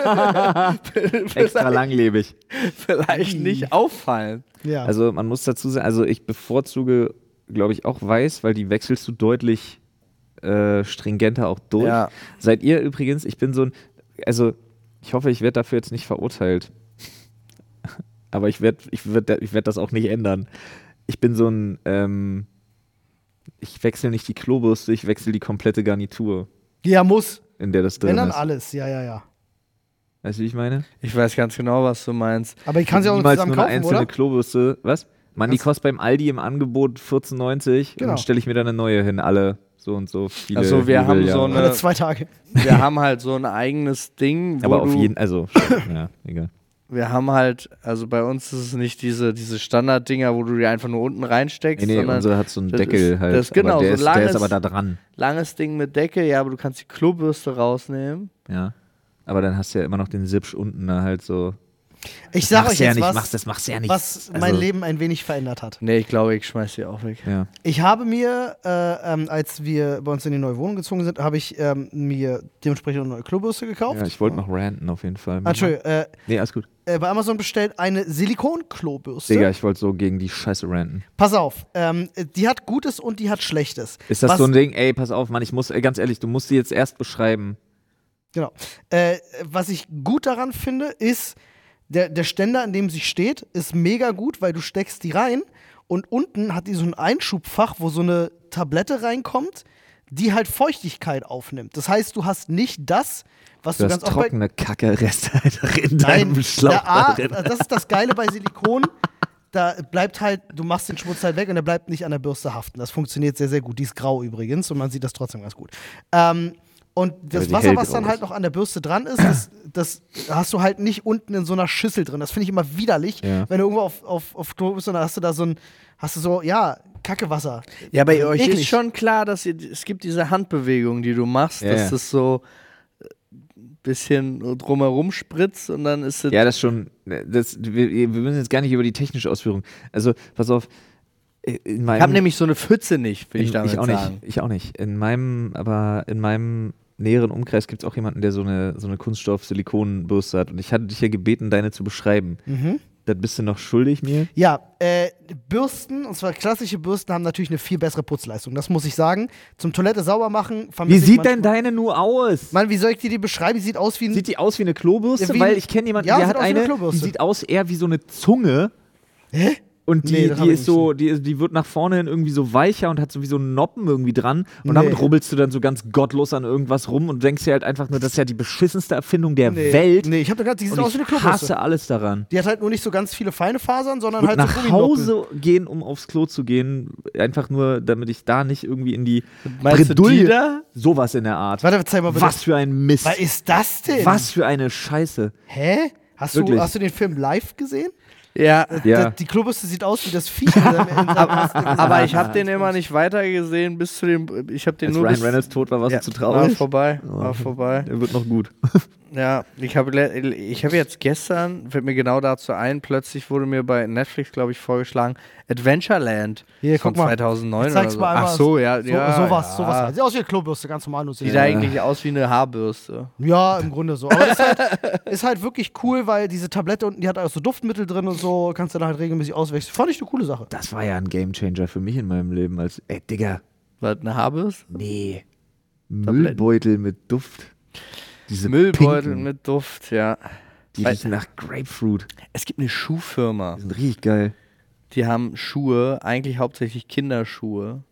[SPEAKER 3] Extra langlebig.
[SPEAKER 4] vielleicht nicht auffallen.
[SPEAKER 1] Ja.
[SPEAKER 3] Also man muss dazu sagen, also ich bevorzuge, glaube ich, auch weiß, weil die wechselst du deutlich stringenter auch durch.
[SPEAKER 4] Ja.
[SPEAKER 3] Seid ihr übrigens, ich bin so ein, also ich hoffe, ich werde dafür jetzt nicht verurteilt. Aber ich werd das auch nicht ändern. Ich bin so ein, ich wechsle nicht die Klobürste, ich wechsle die komplette Garnitur,
[SPEAKER 1] Ja, muss.
[SPEAKER 3] in der das drin
[SPEAKER 1] Wenn dann
[SPEAKER 3] ist.
[SPEAKER 1] alles. Ja.
[SPEAKER 3] Weißt du, wie ich meine?
[SPEAKER 4] Ich weiß ganz genau, was du meinst.
[SPEAKER 1] Aber ich kann sie auch
[SPEAKER 3] Niemals
[SPEAKER 1] zusammen
[SPEAKER 3] nur eine
[SPEAKER 1] kaufen,
[SPEAKER 3] einzelne
[SPEAKER 1] oder?
[SPEAKER 3] Klobürste. Was? Mann, die kostet beim Aldi im Angebot 14,90
[SPEAKER 1] Genau.
[SPEAKER 3] und dann stelle ich mir dann eine neue hin, alle so und so viele.
[SPEAKER 4] Also wir haben so
[SPEAKER 3] Jubeljahre.
[SPEAKER 1] Alle 2 Tage.
[SPEAKER 4] Wir haben halt so ein eigenes Ding, wo
[SPEAKER 3] Aber auf
[SPEAKER 4] du,
[SPEAKER 3] jeden, also, ja, egal.
[SPEAKER 4] wir haben halt, also bei uns ist es nicht diese Standarddinger, wo du die einfach nur unten reinsteckst,
[SPEAKER 3] Nee,
[SPEAKER 4] sondern
[SPEAKER 3] unsere hat so einen
[SPEAKER 4] das
[SPEAKER 3] Deckel
[SPEAKER 4] ist-
[SPEAKER 3] halt.
[SPEAKER 4] das ist genau,
[SPEAKER 3] aber der,
[SPEAKER 4] so
[SPEAKER 3] ist, der
[SPEAKER 4] langes-
[SPEAKER 3] ist aber da dran.
[SPEAKER 4] langes Ding mit Deckel, ja, aber du kannst die Klobürste rausnehmen.
[SPEAKER 3] Ja. Aber dann hast du ja immer noch den Sipsch unten da halt so.
[SPEAKER 1] Ich sag
[SPEAKER 3] Machst
[SPEAKER 1] euch
[SPEAKER 3] du ja
[SPEAKER 1] jetzt
[SPEAKER 3] nicht,
[SPEAKER 1] was,
[SPEAKER 3] das machst du ja nicht.
[SPEAKER 1] was
[SPEAKER 3] Also,
[SPEAKER 1] mein Leben ein wenig verändert hat.
[SPEAKER 4] Nee, ich glaube, ich schmeiß die auch weg.
[SPEAKER 3] Ja.
[SPEAKER 1] Ich habe mir, als wir bei uns in die neue Wohnung gezogen sind, habe ich mir dementsprechend eine neue Klobürste gekauft.
[SPEAKER 3] Ja, ich wollte noch ranten auf jeden Fall.
[SPEAKER 1] Entschuldigung,
[SPEAKER 3] Nee, alles gut.
[SPEAKER 1] bei Amazon bestellt eine Silikonklobürste.
[SPEAKER 3] Digga, ich wollte so gegen die Scheiße ranten.
[SPEAKER 1] Pass auf, die hat Gutes und die hat Schlechtes.
[SPEAKER 3] Ist das
[SPEAKER 1] Was-
[SPEAKER 3] so ein Ding, ey, pass auf, Mann, ich muss, ganz ehrlich, du musst sie jetzt erst beschreiben.
[SPEAKER 1] Genau. Was ich gut daran finde, ist, der Ständer, in dem sie steht, ist mega gut, weil du steckst die rein und unten hat die so ein Einschubfach, wo so eine Tablette reinkommt, die halt Feuchtigkeit aufnimmt. Das heißt, du hast nicht das, was du
[SPEAKER 3] Du
[SPEAKER 1] ganz
[SPEAKER 3] hast
[SPEAKER 1] oft bei...
[SPEAKER 3] trockene Kacke-Reste einfach in
[SPEAKER 1] Nein,
[SPEAKER 3] deinem Schlauch drin.
[SPEAKER 1] das ist das Geile bei Silikon. Da bleibt halt, du machst den Schmutz halt weg und der bleibt nicht an der Bürste haften. Das funktioniert sehr, sehr gut. Die ist grau übrigens und man sieht das trotzdem ganz gut. Und das
[SPEAKER 3] die
[SPEAKER 1] Wasser, was
[SPEAKER 3] hellgrau
[SPEAKER 1] dann halt
[SPEAKER 3] ist.
[SPEAKER 1] noch an der Bürste dran ist, das hast du halt nicht unten in so einer Schüssel drin. Das finde ich immer widerlich,
[SPEAKER 3] Ja.
[SPEAKER 1] wenn du irgendwo auf Klo bist und dann hast du da so, Kackewasser.
[SPEAKER 4] Ja, bei euch
[SPEAKER 1] Eklig.
[SPEAKER 4] ist schon klar, dass es gibt diese Handbewegung, die du machst,
[SPEAKER 3] Ja,
[SPEAKER 4] dass
[SPEAKER 3] ja.
[SPEAKER 4] das so ein bisschen drumherum spritzt und dann ist es.
[SPEAKER 3] Ja, das schon. Wir müssen jetzt gar nicht über die technische Ausführung. Also, pass auf. In meinem,
[SPEAKER 4] Ich habe nämlich so eine Pfütze nicht, will ich damit
[SPEAKER 3] ich auch
[SPEAKER 4] sagen.
[SPEAKER 3] nicht. Ich auch nicht. In meinem näheren Umkreis gibt es auch jemanden, der so eine Kunststoff-Silikonbürste hat. Und ich hatte dich ja gebeten, deine zu beschreiben. Das bist du noch schuldig mir?
[SPEAKER 1] Ja, Bürsten, und zwar klassische Bürsten, haben natürlich eine viel bessere Putzleistung. Das muss ich sagen. Zum Toilette sauber machen.
[SPEAKER 3] Wie
[SPEAKER 1] vermisse ich
[SPEAKER 3] sieht denn
[SPEAKER 1] manchmal-
[SPEAKER 3] deine nur aus?
[SPEAKER 1] Mann, wie soll ich dir die beschreiben? Die sieht aus wie ein.
[SPEAKER 3] Sieht die aus wie eine Klobürste?
[SPEAKER 1] Ja, wie
[SPEAKER 3] Weil
[SPEAKER 1] ein-
[SPEAKER 3] ich kenne jemanden,
[SPEAKER 1] Ja,
[SPEAKER 3] der
[SPEAKER 1] sieht
[SPEAKER 3] hat
[SPEAKER 1] aus wie eine
[SPEAKER 3] eine, die
[SPEAKER 1] Klobürste.
[SPEAKER 3] sieht aus eher wie so eine Zunge.
[SPEAKER 1] Hä?
[SPEAKER 3] Und
[SPEAKER 1] Nee,
[SPEAKER 3] die,
[SPEAKER 1] das
[SPEAKER 3] die
[SPEAKER 1] hab ich
[SPEAKER 3] ist so, die wird nach vorne hin irgendwie so weicher und hat sowieso einen Noppen irgendwie dran. Und
[SPEAKER 1] Nee.
[SPEAKER 3] damit rubbelst du dann so ganz gottlos an irgendwas rum und denkst dir halt einfach nur, das ist ja die beschissenste Erfindung der Welt.
[SPEAKER 1] Nee, ich hab da gerade, die sieht
[SPEAKER 3] Und
[SPEAKER 1] aus wie eine
[SPEAKER 3] ich
[SPEAKER 1] Klobürste.
[SPEAKER 3] hasse alles daran.
[SPEAKER 1] Die hat halt nur nicht so ganz viele feine Fasern, sondern
[SPEAKER 3] Und
[SPEAKER 1] halt
[SPEAKER 3] nach
[SPEAKER 1] so Gumminoppen.
[SPEAKER 3] Hause gehen, um aufs Klo zu gehen, einfach nur, damit ich da nicht irgendwie in die
[SPEAKER 4] Meinst du die
[SPEAKER 3] Bredouille,
[SPEAKER 4] da?
[SPEAKER 3] sowas in der Art.
[SPEAKER 1] Warte, zeig mal bitte.
[SPEAKER 3] Was für ein Mist.
[SPEAKER 1] Was ist das denn?
[SPEAKER 3] Was für eine Scheiße.
[SPEAKER 1] Hä? Hast
[SPEAKER 3] Wirklich.
[SPEAKER 1] du den Film live gesehen?
[SPEAKER 4] Ja,
[SPEAKER 3] Ja.
[SPEAKER 1] Die Klobürste sieht aus wie das Viech.
[SPEAKER 4] aber ich habe den immer nicht weitergesehen bis zu dem. Ich habe den
[SPEAKER 3] Als
[SPEAKER 4] nur
[SPEAKER 3] Ryan
[SPEAKER 4] bis,
[SPEAKER 3] Reynolds tot war, warst
[SPEAKER 4] ja,
[SPEAKER 3] du zu
[SPEAKER 4] war
[SPEAKER 3] traurig.
[SPEAKER 4] vorbei.
[SPEAKER 3] Oh.
[SPEAKER 4] War vorbei.
[SPEAKER 3] Er wird noch gut.
[SPEAKER 4] Ja, ich habe jetzt gestern, fällt mir genau dazu ein, plötzlich wurde mir bei Netflix, glaube ich, vorgeschlagen, Adventureland
[SPEAKER 1] Hier,
[SPEAKER 4] von
[SPEAKER 1] guck mal.
[SPEAKER 4] 2009
[SPEAKER 1] Ich
[SPEAKER 4] oder
[SPEAKER 1] zeig's
[SPEAKER 4] so.
[SPEAKER 1] mal einmal.
[SPEAKER 4] Ach so, ja.
[SPEAKER 1] Sowas.
[SPEAKER 4] ja.
[SPEAKER 1] Sieht aus wie eine Klobürste, ganz normal. Nur
[SPEAKER 4] Sieht eigentlich aus wie eine Haarbürste.
[SPEAKER 1] Ja, im Grunde so. Aber ist halt wirklich cool, weil diese Tablette unten, die hat auch so Duftmittel drin und so, kannst du dann halt regelmäßig auswechseln. Fand ich eine coole Sache.
[SPEAKER 3] Das war ja ein Gamechanger für mich in meinem Leben. Ey, Digga,
[SPEAKER 4] Was, eine Haarbürste?
[SPEAKER 3] nee. Müllbeutel mit Duft. Diese
[SPEAKER 4] Müllbeutel
[SPEAKER 3] pinken,
[SPEAKER 4] mit Duft, ja.
[SPEAKER 3] die riechen nach Grapefruit.
[SPEAKER 4] Es gibt eine Schuhfirma.
[SPEAKER 3] Die sind richtig geil.
[SPEAKER 4] Die haben Schuhe, eigentlich hauptsächlich Kinderschuhe.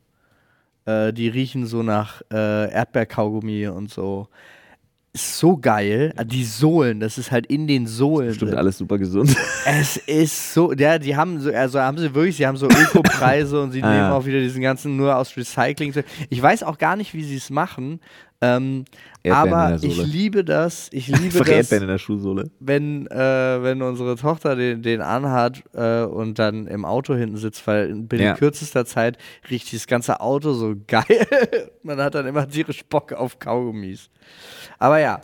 [SPEAKER 4] Die riechen so nach Erdbeerkaugummi und so. Ist so geil. Die Sohlen, das ist halt in den Sohlen.
[SPEAKER 3] Bestimmt
[SPEAKER 4] drin.
[SPEAKER 3] alles super gesund.
[SPEAKER 4] Es ist so, ja, die haben so, also haben sie wirklich, sie haben so Ökopreise und sie nehmen
[SPEAKER 3] ja.
[SPEAKER 4] auch wieder diesen ganzen nur aus Recycling. Ich weiß auch gar nicht, wie sie es machen.
[SPEAKER 3] Erdbeeren
[SPEAKER 4] Aber
[SPEAKER 3] in der
[SPEAKER 4] ich
[SPEAKER 3] Sohle.
[SPEAKER 4] liebe das,
[SPEAKER 3] Einfach Erdbeeren in der Schuhsohle.
[SPEAKER 4] wenn unsere Tochter den anhat und dann im Auto hinten sitzt, weil binnen kürzester Zeit riecht das ganze Auto so geil. Man hat dann immer tierisch Bock auf Kaugummis. Aber ja,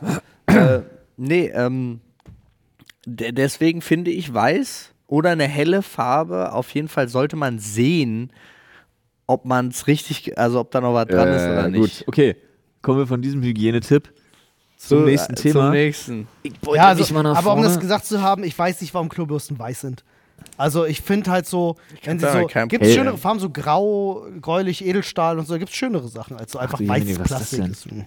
[SPEAKER 4] deswegen finde ich weiß oder eine helle Farbe, auf jeden Fall sollte man sehen, ob man es richtig, also ob da noch was dran ist oder nicht.
[SPEAKER 3] Gut, okay. Kommen wir von diesem Hygienetipp zum nächsten Thema.
[SPEAKER 4] Zum nächsten.
[SPEAKER 1] Ja, also,
[SPEAKER 3] nicht mal nach
[SPEAKER 1] aber um
[SPEAKER 3] vorne.
[SPEAKER 1] das gesagt zu haben, ich weiß nicht, warum Klobürsten weiß sind. Also ich finde halt so, wenn sie
[SPEAKER 4] da
[SPEAKER 1] so,
[SPEAKER 4] kein
[SPEAKER 1] gibt es
[SPEAKER 4] Problem.
[SPEAKER 1] schönere Farben, so grau, gräulich, Edelstahl und so, gibt es schönere Sachen als so einfach
[SPEAKER 3] du
[SPEAKER 1] weißes
[SPEAKER 3] Jemine, was ist das
[SPEAKER 1] Plastik.
[SPEAKER 3] denn?
[SPEAKER 1] Ist.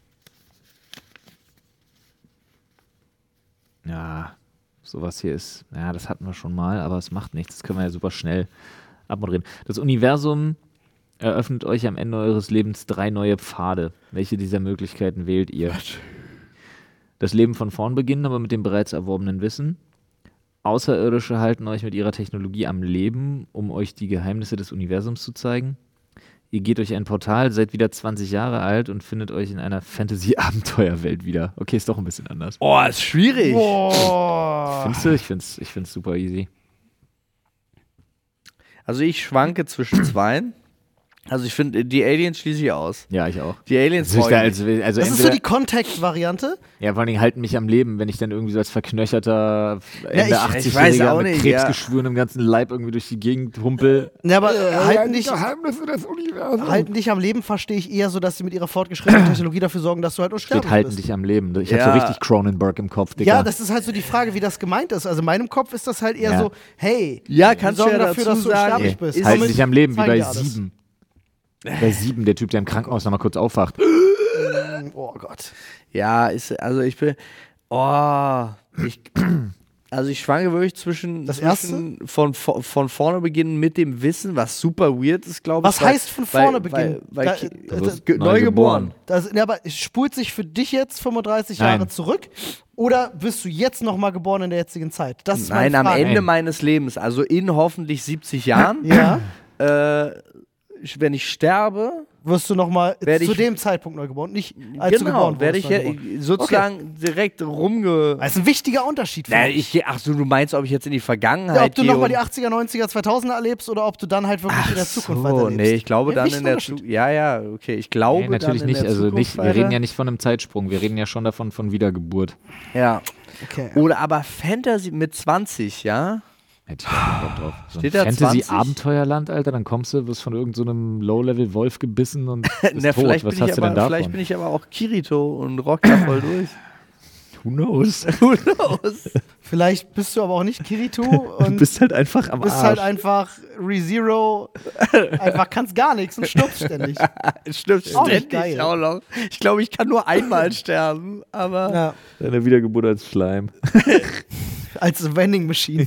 [SPEAKER 3] Ja, sowas hier ist, ja, das hatten wir schon mal, aber es macht nichts. Das können wir ja super schnell abmoderieren. Das Universum eröffnet euch am Ende eures Lebens 3 neue Pfade. Welche dieser Möglichkeiten wählt ihr? Das Leben von vorn beginnen, aber mit dem bereits erworbenen Wissen. Außerirdische halten euch mit ihrer Technologie am Leben, um euch die Geheimnisse des Universums zu zeigen. Ihr geht durch ein Portal, seid wieder 20 Jahre alt und findet euch in einer Fantasy-Abenteuerwelt wieder. Okay, ist doch ein bisschen anders.
[SPEAKER 4] Oh, ist schwierig.
[SPEAKER 1] Boah.
[SPEAKER 3] Findest du? Ich find's super easy.
[SPEAKER 4] Also ich schwanke zwischen zweien. Also ich finde, die Aliens schließe ich aus.
[SPEAKER 3] Ja, ich auch.
[SPEAKER 4] Die Aliens
[SPEAKER 3] Also,
[SPEAKER 4] wollen
[SPEAKER 3] also
[SPEAKER 1] Das ist so
[SPEAKER 3] entweder,
[SPEAKER 1] die Contact-Variante.
[SPEAKER 3] ja, vor allen Dingen halten mich am Leben, wenn ich dann irgendwie so als verknöcherter Ende
[SPEAKER 1] ich
[SPEAKER 3] 80-Jähriger
[SPEAKER 4] auch
[SPEAKER 3] mit
[SPEAKER 4] nicht,
[SPEAKER 3] Krebsgeschwüren im ganzen Leib irgendwie durch die Gegend humpel.
[SPEAKER 1] Ja, aber halten dich am Leben verstehe ich eher so, dass sie mit ihrer fortgeschrittenen Technologie dafür sorgen, dass du halt unsterblich
[SPEAKER 3] Steht halten
[SPEAKER 1] bist.
[SPEAKER 3] dich am Leben. Ich
[SPEAKER 4] Ja.
[SPEAKER 3] hab so richtig Cronenberg im Kopf, Digga.
[SPEAKER 1] Ja, das ist halt so die Frage, wie das gemeint ist. Also in meinem Kopf ist das halt eher
[SPEAKER 3] Ja.
[SPEAKER 1] so, hey,
[SPEAKER 4] Ja,
[SPEAKER 1] wir
[SPEAKER 4] kannst du
[SPEAKER 1] sorgen
[SPEAKER 4] ja
[SPEAKER 1] dafür,
[SPEAKER 4] dazu
[SPEAKER 1] dass du
[SPEAKER 4] sagen,
[SPEAKER 1] unsterblich
[SPEAKER 3] Nee,
[SPEAKER 1] bist.
[SPEAKER 3] halten
[SPEAKER 1] Somit
[SPEAKER 3] dich am Leben, wie
[SPEAKER 1] zeigen
[SPEAKER 3] bei
[SPEAKER 1] wir alles.
[SPEAKER 3] 7. Bei 7, der Typ, der im Krankenhaus nochmal kurz aufwacht.
[SPEAKER 1] Oh Gott.
[SPEAKER 4] Ja, ist, also ich bin. Oh, Also ich schwanke wirklich zwischen
[SPEAKER 1] Das erste?
[SPEAKER 4] von vorne beginnen mit dem Wissen, was super weird ist, glaube ich.
[SPEAKER 1] Was heißt von vorne beginnen?
[SPEAKER 4] Neu geboren.
[SPEAKER 1] Aber es spult sich für dich jetzt 35
[SPEAKER 5] Nein.
[SPEAKER 1] Jahre zurück? Oder bist du jetzt nochmal geboren in der jetzigen Zeit? Das ist meine
[SPEAKER 4] Nein, am
[SPEAKER 1] Frage.
[SPEAKER 4] Ende meines Lebens, also in hoffentlich 70 Jahren,
[SPEAKER 1] Ja,
[SPEAKER 4] wenn ich sterbe,
[SPEAKER 1] wirst du nochmal
[SPEAKER 4] Werd
[SPEAKER 1] zu
[SPEAKER 4] ich-
[SPEAKER 1] dem Zeitpunkt neu geboren, nicht als du
[SPEAKER 4] genau,
[SPEAKER 1] geboren
[SPEAKER 4] werde
[SPEAKER 1] wurdest.
[SPEAKER 4] ich
[SPEAKER 1] neu geboren.
[SPEAKER 4] sozusagen direkt
[SPEAKER 1] Das ist ein wichtiger Unterschied.
[SPEAKER 4] Na,
[SPEAKER 1] finde ich.
[SPEAKER 4] ach so, du meinst, ob ich jetzt in die Vergangenheit
[SPEAKER 1] Ja, ob du
[SPEAKER 4] gehe
[SPEAKER 1] nochmal
[SPEAKER 4] und-
[SPEAKER 1] die 80er, 90er, 2000er erlebst oder ob du dann halt wirklich in der Zukunft weiterlebst.
[SPEAKER 4] Nee, ich glaube
[SPEAKER 1] Ja,
[SPEAKER 4] dann
[SPEAKER 1] wichtiger
[SPEAKER 4] in der
[SPEAKER 1] Unterschied.
[SPEAKER 4] Zukunft. Ja, okay. Ich glaube
[SPEAKER 5] Nee, natürlich
[SPEAKER 4] dann in
[SPEAKER 5] nicht.
[SPEAKER 4] der
[SPEAKER 5] Also
[SPEAKER 4] Zukunft
[SPEAKER 5] nicht, wir
[SPEAKER 4] weiter.
[SPEAKER 5] reden ja nicht von einem Zeitsprung, wir reden ja schon davon von Wiedergeburt.
[SPEAKER 4] Ja.
[SPEAKER 1] Okay.
[SPEAKER 4] Oder aber Fantasy mit 20, ja?
[SPEAKER 5] Hätte ich auch Bock drauf. So ein
[SPEAKER 4] Steht da 20?
[SPEAKER 5] Fantasy-Abenteuerland, Alter, dann kommst du, wirst von irgendeinem Low-Level-Wolf gebissen und bist
[SPEAKER 4] Na,
[SPEAKER 5] tot.
[SPEAKER 4] vielleicht,
[SPEAKER 5] Was
[SPEAKER 4] bin
[SPEAKER 5] hast
[SPEAKER 4] ich
[SPEAKER 5] du denn
[SPEAKER 4] aber,
[SPEAKER 5] davon?
[SPEAKER 4] vielleicht bin ich aber auch Kirito und rock da voll durch.
[SPEAKER 5] Who knows?
[SPEAKER 4] Who knows?
[SPEAKER 1] Vielleicht bist du aber auch nicht Kirito und
[SPEAKER 2] Du bist halt einfach am
[SPEAKER 1] bist
[SPEAKER 2] Arsch.
[SPEAKER 1] halt einfach ReZero, einfach kannst gar nichts und stirbst ständig.
[SPEAKER 4] Stimmt,
[SPEAKER 1] Auch nicht
[SPEAKER 4] ständig
[SPEAKER 1] geil.
[SPEAKER 4] auch noch. Ich glaube, ich kann nur einmal sterben, aber
[SPEAKER 1] Ja,
[SPEAKER 2] Deine Wiedergeburt als Schleim.
[SPEAKER 1] als Vending Machine.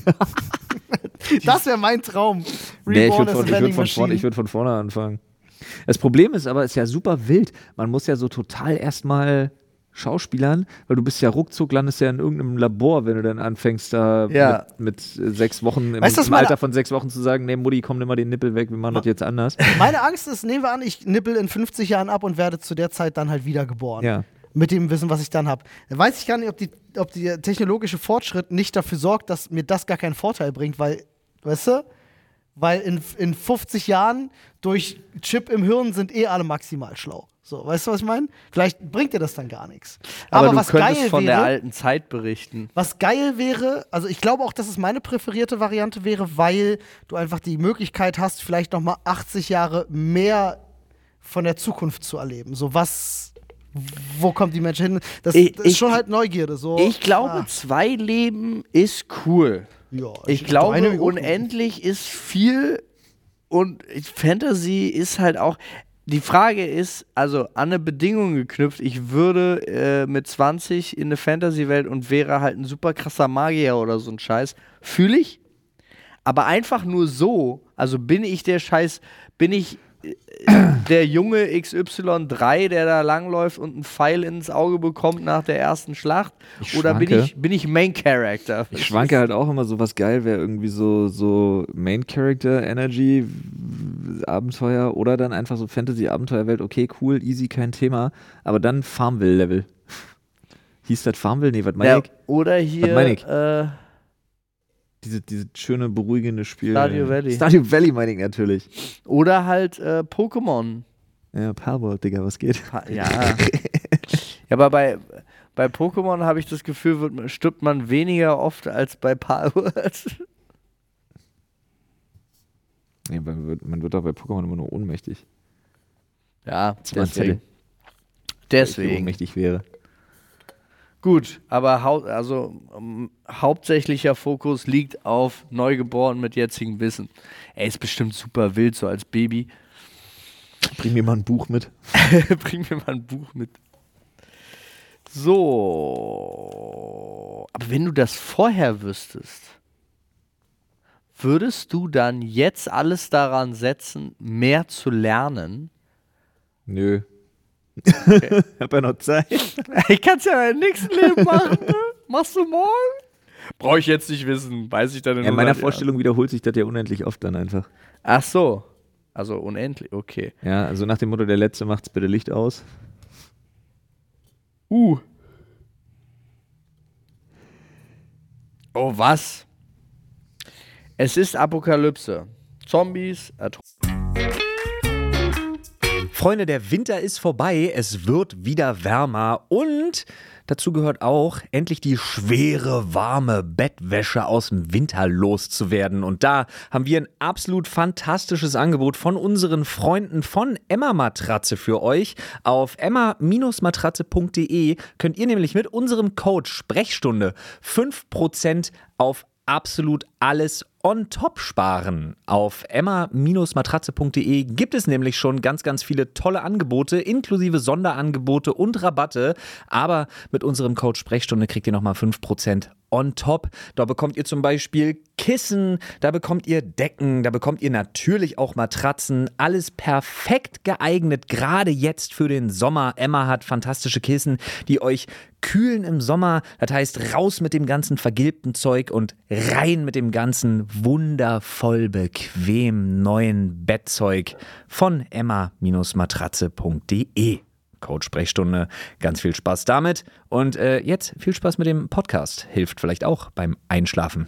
[SPEAKER 1] Das wäre mein Traum.
[SPEAKER 2] Nee, ich
[SPEAKER 1] Reborn
[SPEAKER 2] würde
[SPEAKER 1] as a
[SPEAKER 2] von, ich
[SPEAKER 1] Vending
[SPEAKER 2] würd von,
[SPEAKER 1] Machine.
[SPEAKER 2] würd von vorne anfangen. Das Problem ist aber, es ist ja super wild. Man muss ja so total erstmal schauspielern, weil du bist ja ruckzuck, landest ja in irgendeinem Labor, wenn du dann anfängst, da
[SPEAKER 4] Ja.
[SPEAKER 2] mit 6 Wochen,
[SPEAKER 1] Weißt du, was
[SPEAKER 2] im
[SPEAKER 1] meine-
[SPEAKER 2] Alter von 6 Wochen zu sagen, nee, Mutti, komm, nimm mal den Nippel weg, wir machen das jetzt anders.
[SPEAKER 1] Meine Angst ist, nehmen wir an, ich nippel in 50 Jahren ab und werde zu der Zeit dann halt wiedergeboren.
[SPEAKER 2] Ja.
[SPEAKER 1] Mit dem Wissen, was ich dann habe. Dann weiß ich gar nicht, ob der technologische Fortschritt nicht dafür sorgt, dass mir das gar keinen Vorteil bringt, weil, weißt du, weil in 50 Jahren durch Chip im Hirn sind alle maximal schlau. So, weißt du, was ich meine? Vielleicht bringt dir das dann gar nichts.
[SPEAKER 4] aber du
[SPEAKER 1] was
[SPEAKER 4] könntest
[SPEAKER 1] geil
[SPEAKER 4] von
[SPEAKER 1] wäre,
[SPEAKER 4] der alten Zeit berichten.
[SPEAKER 1] was geil wäre, also ich glaube auch, dass es meine präferierte Variante wäre, weil du einfach die Möglichkeit hast, vielleicht noch mal 80 Jahre mehr von der Zukunft zu erleben. So wo kommt die Menschheit hin? Das ist schon halt Neugierde. So.
[SPEAKER 4] Ich glaube, 2 Leben ist cool.
[SPEAKER 1] Ja,
[SPEAKER 4] Ich
[SPEAKER 1] eine
[SPEAKER 4] glaube,
[SPEAKER 1] Minute.
[SPEAKER 4] unendlich ist viel und Fantasy ist halt auch. Die Frage ist, also an eine Bedingung geknüpft, ich würde mit 20 in eine Fantasy-Welt und wäre halt ein super krasser Magier oder so ein Scheiß. Fühle ich. Aber einfach nur so, also bin ich der der junge XY3, der da langläuft und einen Pfeil ins Auge bekommt nach der ersten Schlacht?
[SPEAKER 2] Ich
[SPEAKER 4] Oder
[SPEAKER 2] schwanke.
[SPEAKER 4] bin ich Main Character?
[SPEAKER 2] Ich schwanke halt auch immer so, was geil wäre, irgendwie so Main Character Energy Abenteuer oder dann einfach so Fantasy Abenteuerwelt, okay, cool, easy, kein Thema, aber dann Farmville Level. Hieß das Farmville? Nee, was meine
[SPEAKER 4] Ja,
[SPEAKER 2] ich?
[SPEAKER 4] oder
[SPEAKER 2] Was meine ich?
[SPEAKER 4] hier
[SPEAKER 2] Diese schöne, beruhigende Spiel.
[SPEAKER 4] Stardew Valley.
[SPEAKER 2] Stardew Valley meine ich natürlich.
[SPEAKER 4] oder halt Pokémon.
[SPEAKER 2] Ja, Palworld, Digga, was geht?
[SPEAKER 4] Ja. Ja, aber bei Pokémon habe ich das Gefühl, stirbt man weniger oft als bei Palworld.
[SPEAKER 2] Nee, man wird doch bei Pokémon immer nur ohnmächtig.
[SPEAKER 4] Ja,
[SPEAKER 2] man
[SPEAKER 4] deswegen.
[SPEAKER 2] Weil ich
[SPEAKER 4] Deswegen.
[SPEAKER 2] ohnmächtig wäre.
[SPEAKER 4] Gut, aber hauptsächlicher Fokus liegt auf Neugeboren mit jetzigem Wissen. Er ist bestimmt super wild, so als Baby.
[SPEAKER 2] Bring mir mal ein Buch mit.
[SPEAKER 4] Bring mir mal ein Buch mit. So. Aber wenn du das vorher wüsstest, würdest du dann jetzt alles daran setzen, mehr zu lernen?
[SPEAKER 2] Nö. Okay. Hab ja noch Zeit.
[SPEAKER 4] Ich kann es ja im nächsten Leben machen. Ne? Machst du morgen? Brauche ich jetzt nicht wissen. Weiß ich dann in
[SPEAKER 2] Ja, in meiner
[SPEAKER 4] 100 Jahren.
[SPEAKER 2] Vorstellung wiederholt sich das ja unendlich oft dann einfach.
[SPEAKER 4] Ach so. Also unendlich, okay.
[SPEAKER 2] Ja, also nach dem Motto, der Letzte macht's bitte Licht aus.
[SPEAKER 4] Oh, was? Es ist Apokalypse. Zombies,
[SPEAKER 6] Freunde, der Winter ist vorbei, es wird wieder wärmer und dazu gehört auch, endlich die schwere, warme Bettwäsche aus dem Winter loszuwerden. Und da haben wir ein absolut fantastisches Angebot von unseren Freunden von Emma Matratze für euch. Auf emma-matratze.de könnt ihr nämlich mit unserem Code Sprechstunde 5% auf absolut alles on top sparen. Auf emma-matratze.de gibt es nämlich schon ganz, ganz viele tolle Angebote, inklusive Sonderangebote und Rabatte. Aber mit unserem Code Sprechstunde kriegt ihr nochmal 5% on top. Da bekommt ihr zum Beispiel Kissen, da bekommt ihr Decken, da bekommt ihr natürlich auch Matratzen. Alles perfekt geeignet, gerade jetzt für den Sommer. Emma hat fantastische Kissen, die euch kühlen im Sommer. Das heißt, raus mit dem ganzen vergilbten Zeug und rein mit dem ganzen wundervoll bequem neuen Bettzeug von emma-matratze.de. Code-Sprechstunde. Ganz viel Spaß damit. Und jetzt viel Spaß mit dem Podcast. Hilft vielleicht auch beim Einschlafen.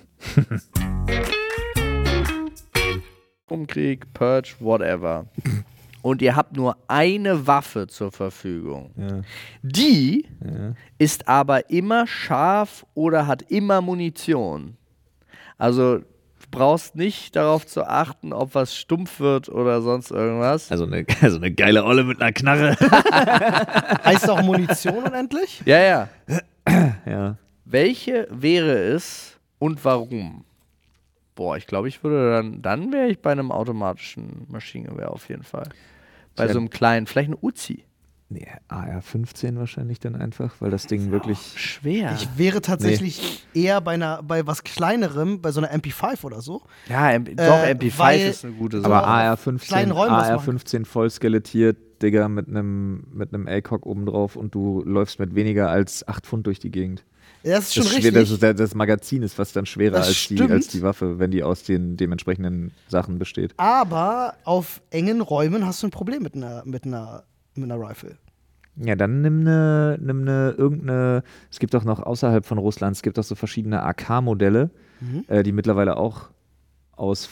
[SPEAKER 4] Krieg, Purge, whatever. Und ihr habt nur eine Waffe zur Verfügung.
[SPEAKER 3] Ja.
[SPEAKER 4] Die ist aber immer scharf oder hat immer Munition. Also du brauchst nicht darauf zu achten, ob was stumpf wird oder sonst irgendwas.
[SPEAKER 3] Also eine geile Olle mit einer Knarre.
[SPEAKER 1] Heißt auch Munition unendlich?
[SPEAKER 4] Ja.
[SPEAKER 3] Ja.
[SPEAKER 4] Welche wäre es und warum? Boah, ich glaube, ich würde dann wäre ich bei einem automatischen Maschinengewehr auf jeden Fall. Bei so einem kleinen, vielleicht ein Uzi.
[SPEAKER 3] Nee, AR-15 wahrscheinlich dann einfach, weil das Ding wirklich...
[SPEAKER 4] Schwer.
[SPEAKER 1] Ich wäre tatsächlich eher bei was Kleinerem, bei so einer MP5 oder so.
[SPEAKER 4] Ja, MP5
[SPEAKER 1] weil-
[SPEAKER 4] ist eine gute Sache.
[SPEAKER 3] Aber
[SPEAKER 1] kleinen Räumen was
[SPEAKER 3] AR-15 voll skelettiert, Digga, mit einem ACOG oben drauf und du läufst mit weniger als 8 Pfund durch die Gegend.
[SPEAKER 1] Ja, das ist schon
[SPEAKER 3] Das,
[SPEAKER 1] richtig.
[SPEAKER 3] das Magazin ist fast dann schwerer
[SPEAKER 1] Das
[SPEAKER 3] als die
[SPEAKER 1] stimmt.
[SPEAKER 3] Waffe, wenn die aus den dementsprechenden Sachen besteht.
[SPEAKER 1] Aber auf engen Räumen hast du ein Problem mit einer Rifle.
[SPEAKER 3] Ja, dann nimm irgendeine, es gibt auch noch außerhalb von Russland, es gibt auch so verschiedene AK-Modelle, die mittlerweile auch aus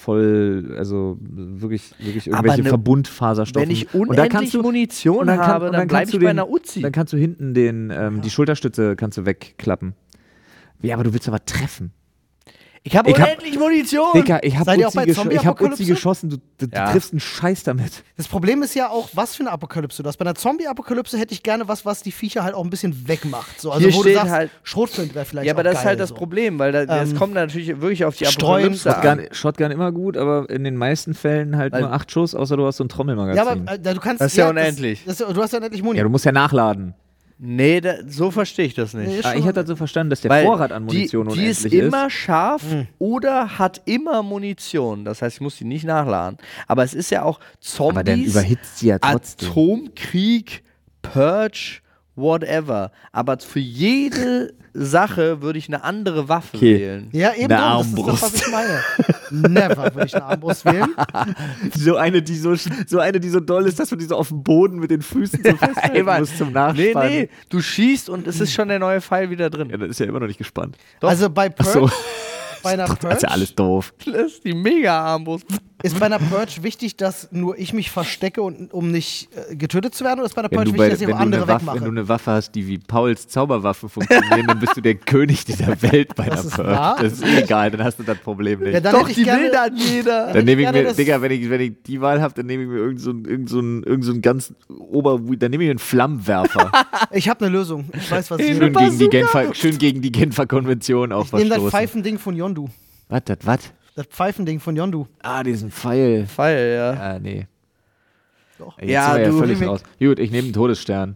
[SPEAKER 3] wirklich irgendwelche
[SPEAKER 4] ne-
[SPEAKER 3] Verbundfaserstoffen.
[SPEAKER 4] Wenn ich
[SPEAKER 3] Und da
[SPEAKER 4] unendlich
[SPEAKER 3] kannst du-
[SPEAKER 4] Munition habe, dann bleibe ich bei einer Uzi.
[SPEAKER 3] Dann kannst du hinten die Schulterstütze kannst du wegklappen. Ja, aber du willst aber treffen.
[SPEAKER 4] Ich habe
[SPEAKER 3] Ich hab-
[SPEAKER 4] unendlich Munition.
[SPEAKER 3] Digga, ich hab
[SPEAKER 1] Seid ihr auch bei
[SPEAKER 3] Uzi
[SPEAKER 1] Zombie-Apokalypse?
[SPEAKER 3] geschossen, du
[SPEAKER 4] Ja.
[SPEAKER 3] triffst einen Scheiß damit.
[SPEAKER 1] Das Problem ist ja auch, was für eine Apokalypse du hast. Bei einer Zombie-Apokalypse hätte ich gerne was die Viecher halt auch ein bisschen wegmacht. So, also
[SPEAKER 4] Hier
[SPEAKER 1] wo du
[SPEAKER 4] steht
[SPEAKER 1] sagst,
[SPEAKER 4] halt-
[SPEAKER 1] Schrotflint wäre vielleicht
[SPEAKER 4] Ja, aber
[SPEAKER 1] auch
[SPEAKER 4] das
[SPEAKER 1] geil,
[SPEAKER 4] ist halt das
[SPEAKER 1] so.
[SPEAKER 4] Problem, weil es kommt natürlich wirklich auf die
[SPEAKER 1] Streuen,
[SPEAKER 4] Apokalypse an.
[SPEAKER 3] Shotgun immer gut, aber in den meisten Fällen halt
[SPEAKER 4] Weil-
[SPEAKER 3] nur 8 Schuss, außer du hast so ein
[SPEAKER 1] Ja,
[SPEAKER 3] Trommelmagazin.
[SPEAKER 1] aber du kannst.
[SPEAKER 4] Das ist ja unendlich.
[SPEAKER 1] Du hast ja unendlich Muni.
[SPEAKER 3] Ja, du musst ja nachladen.
[SPEAKER 4] Nee, so verstehe ich das nicht.
[SPEAKER 1] Nee, ist
[SPEAKER 3] Ich
[SPEAKER 1] schon-
[SPEAKER 3] hatte das so verstanden, dass der
[SPEAKER 4] Weil
[SPEAKER 3] Vorrat an Munition
[SPEAKER 4] die
[SPEAKER 3] unendlich
[SPEAKER 4] ist immer scharf oder hat immer Munition. Das heißt, ich muss die nicht nachladen. Aber es ist ja auch Zombies,
[SPEAKER 3] Aber dann überhitzt sie ja trotzdem.
[SPEAKER 4] Atomkrieg, Purge, whatever. Aber für jede Sache würde ich eine andere Waffe
[SPEAKER 3] Okay.
[SPEAKER 4] wählen.
[SPEAKER 1] Ja, eben
[SPEAKER 3] Eine
[SPEAKER 1] drum, das ist doch,
[SPEAKER 3] Armbrust.
[SPEAKER 1] was ich meine. Never würde ich eine Armbrust wählen.
[SPEAKER 3] So eine, die so doll ist, dass du die so auf dem Boden mit den Füßen so festhalten
[SPEAKER 4] Mann.
[SPEAKER 3] musst zum
[SPEAKER 4] Nee,
[SPEAKER 3] Nachspannen.
[SPEAKER 4] du schießt und es ist schon der neue Pfeil wieder drin.
[SPEAKER 3] Ja, das ist ja immer noch nicht gespannt.
[SPEAKER 4] Doch.
[SPEAKER 1] Also bei Purge,
[SPEAKER 3] So,
[SPEAKER 1] bei einer
[SPEAKER 3] das ist ja
[SPEAKER 1] Purge
[SPEAKER 3] alles doof.
[SPEAKER 4] Das ist die Mega-Armbrust.
[SPEAKER 1] ist bei einer Purge wichtig, dass nur ich mich verstecke, um nicht getötet zu werden, oder ist bei einer
[SPEAKER 3] Wenn
[SPEAKER 1] Purge
[SPEAKER 3] du,
[SPEAKER 1] wichtig, dass ich auch andere
[SPEAKER 3] wenn
[SPEAKER 1] wegmache?
[SPEAKER 3] du eine Waffe hast, die wie Pauls Zauberwaffe funktioniert, dann bist du der König dieser Welt bei
[SPEAKER 1] Das
[SPEAKER 3] der
[SPEAKER 1] ist
[SPEAKER 3] Purge.
[SPEAKER 1] wahr.
[SPEAKER 3] Das ist egal, dann hast du das Problem nicht.
[SPEAKER 1] Ja, dann
[SPEAKER 4] Doch,
[SPEAKER 1] hätte ich
[SPEAKER 4] die
[SPEAKER 1] gerne,
[SPEAKER 4] will dann jeder.
[SPEAKER 3] Dann nehme ich
[SPEAKER 1] gerne
[SPEAKER 3] mir,
[SPEAKER 1] das-
[SPEAKER 3] Digga, wenn ich die Wahl habe, dann nehme ich mir irgend so einen ganz dann nehme ich mir einen Flammenwerfer.
[SPEAKER 1] Ich habe eine Lösung. Ich weiß, was ich
[SPEAKER 3] schön,
[SPEAKER 1] nehme.
[SPEAKER 3] gegen die Genfer Konvention auch
[SPEAKER 1] Ich nehme das
[SPEAKER 3] verstoßen.
[SPEAKER 1] Pfeifending von Yondu.
[SPEAKER 3] Was?
[SPEAKER 1] Das Pfeifending von Yondu.
[SPEAKER 3] Ah, diesen Pfeil.
[SPEAKER 4] Pfeil, ja.
[SPEAKER 3] Ah, nee.
[SPEAKER 1] Doch.
[SPEAKER 3] Jetzt
[SPEAKER 4] Ja,
[SPEAKER 3] sind wir
[SPEAKER 4] du-
[SPEAKER 3] völlig raus. Gut, ich nehme einen Todesstern.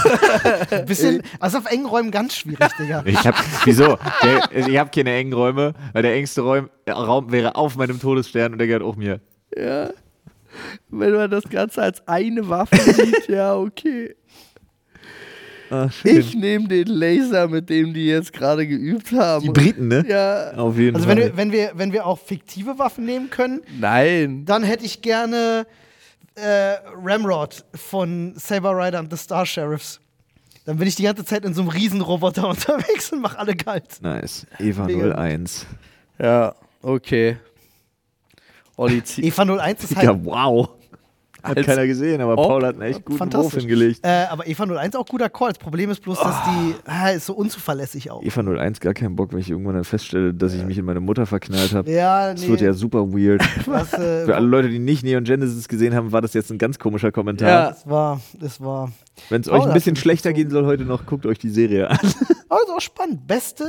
[SPEAKER 1] Ein bisschen, also auf engen Räumen ganz schwierig, Digga.
[SPEAKER 3] Wieso? Ich habe keine engen Räume, weil der engste Raum wäre auf meinem Todesstern und der gehört auch mir.
[SPEAKER 4] Ja. Wenn man das Ganze als eine Waffe sieht, ja, okay.
[SPEAKER 3] Ah, schön.
[SPEAKER 4] Ich nehme den Laser, mit dem die jetzt gerade geübt haben.
[SPEAKER 3] Die Briten, ne?
[SPEAKER 4] Ja.
[SPEAKER 3] Auf jeden
[SPEAKER 1] Also
[SPEAKER 3] Fall.
[SPEAKER 1] wenn wir auch fiktive Waffen nehmen können,
[SPEAKER 4] Nein.
[SPEAKER 1] dann hätte ich gerne Ramrod von Saber Rider and the Star Sheriffs. Dann bin ich die ganze Zeit in so einem Riesenroboter unterwegs und mach alle kalt.
[SPEAKER 3] Nice. Eva
[SPEAKER 1] Mega.
[SPEAKER 3] 01.
[SPEAKER 4] Ja, okay. Olli zieht.
[SPEAKER 1] Eva 01 ist halt.
[SPEAKER 3] Ja, wow. Hat
[SPEAKER 4] Als
[SPEAKER 3] keiner gesehen, aber
[SPEAKER 4] ob-
[SPEAKER 3] Paul hat einen echt guten Wurf
[SPEAKER 1] fantastisch.
[SPEAKER 3] hingelegt.
[SPEAKER 1] Aber Eva 01 auch guter Call. Das Problem ist bloß, dass die ist so unzuverlässig auch.
[SPEAKER 3] Eva 01 gar keinen Bock, weil ich irgendwann dann feststelle, dass ich mich in meine Mutter verknallt habe.
[SPEAKER 1] Ja,
[SPEAKER 3] Das wird ja super weird.
[SPEAKER 1] Was,
[SPEAKER 3] Für alle Leute, die nicht Neon Genesis gesehen haben, war das jetzt ein ganz komischer Kommentar.
[SPEAKER 4] Ja.
[SPEAKER 1] das war.
[SPEAKER 3] Wenn es
[SPEAKER 1] Oh,
[SPEAKER 3] euch ein
[SPEAKER 1] das
[SPEAKER 3] bisschen
[SPEAKER 1] ist
[SPEAKER 3] schlechter
[SPEAKER 1] so.
[SPEAKER 3] gehen soll heute noch, guckt euch die Serie an.
[SPEAKER 1] Aber ist auch spannend.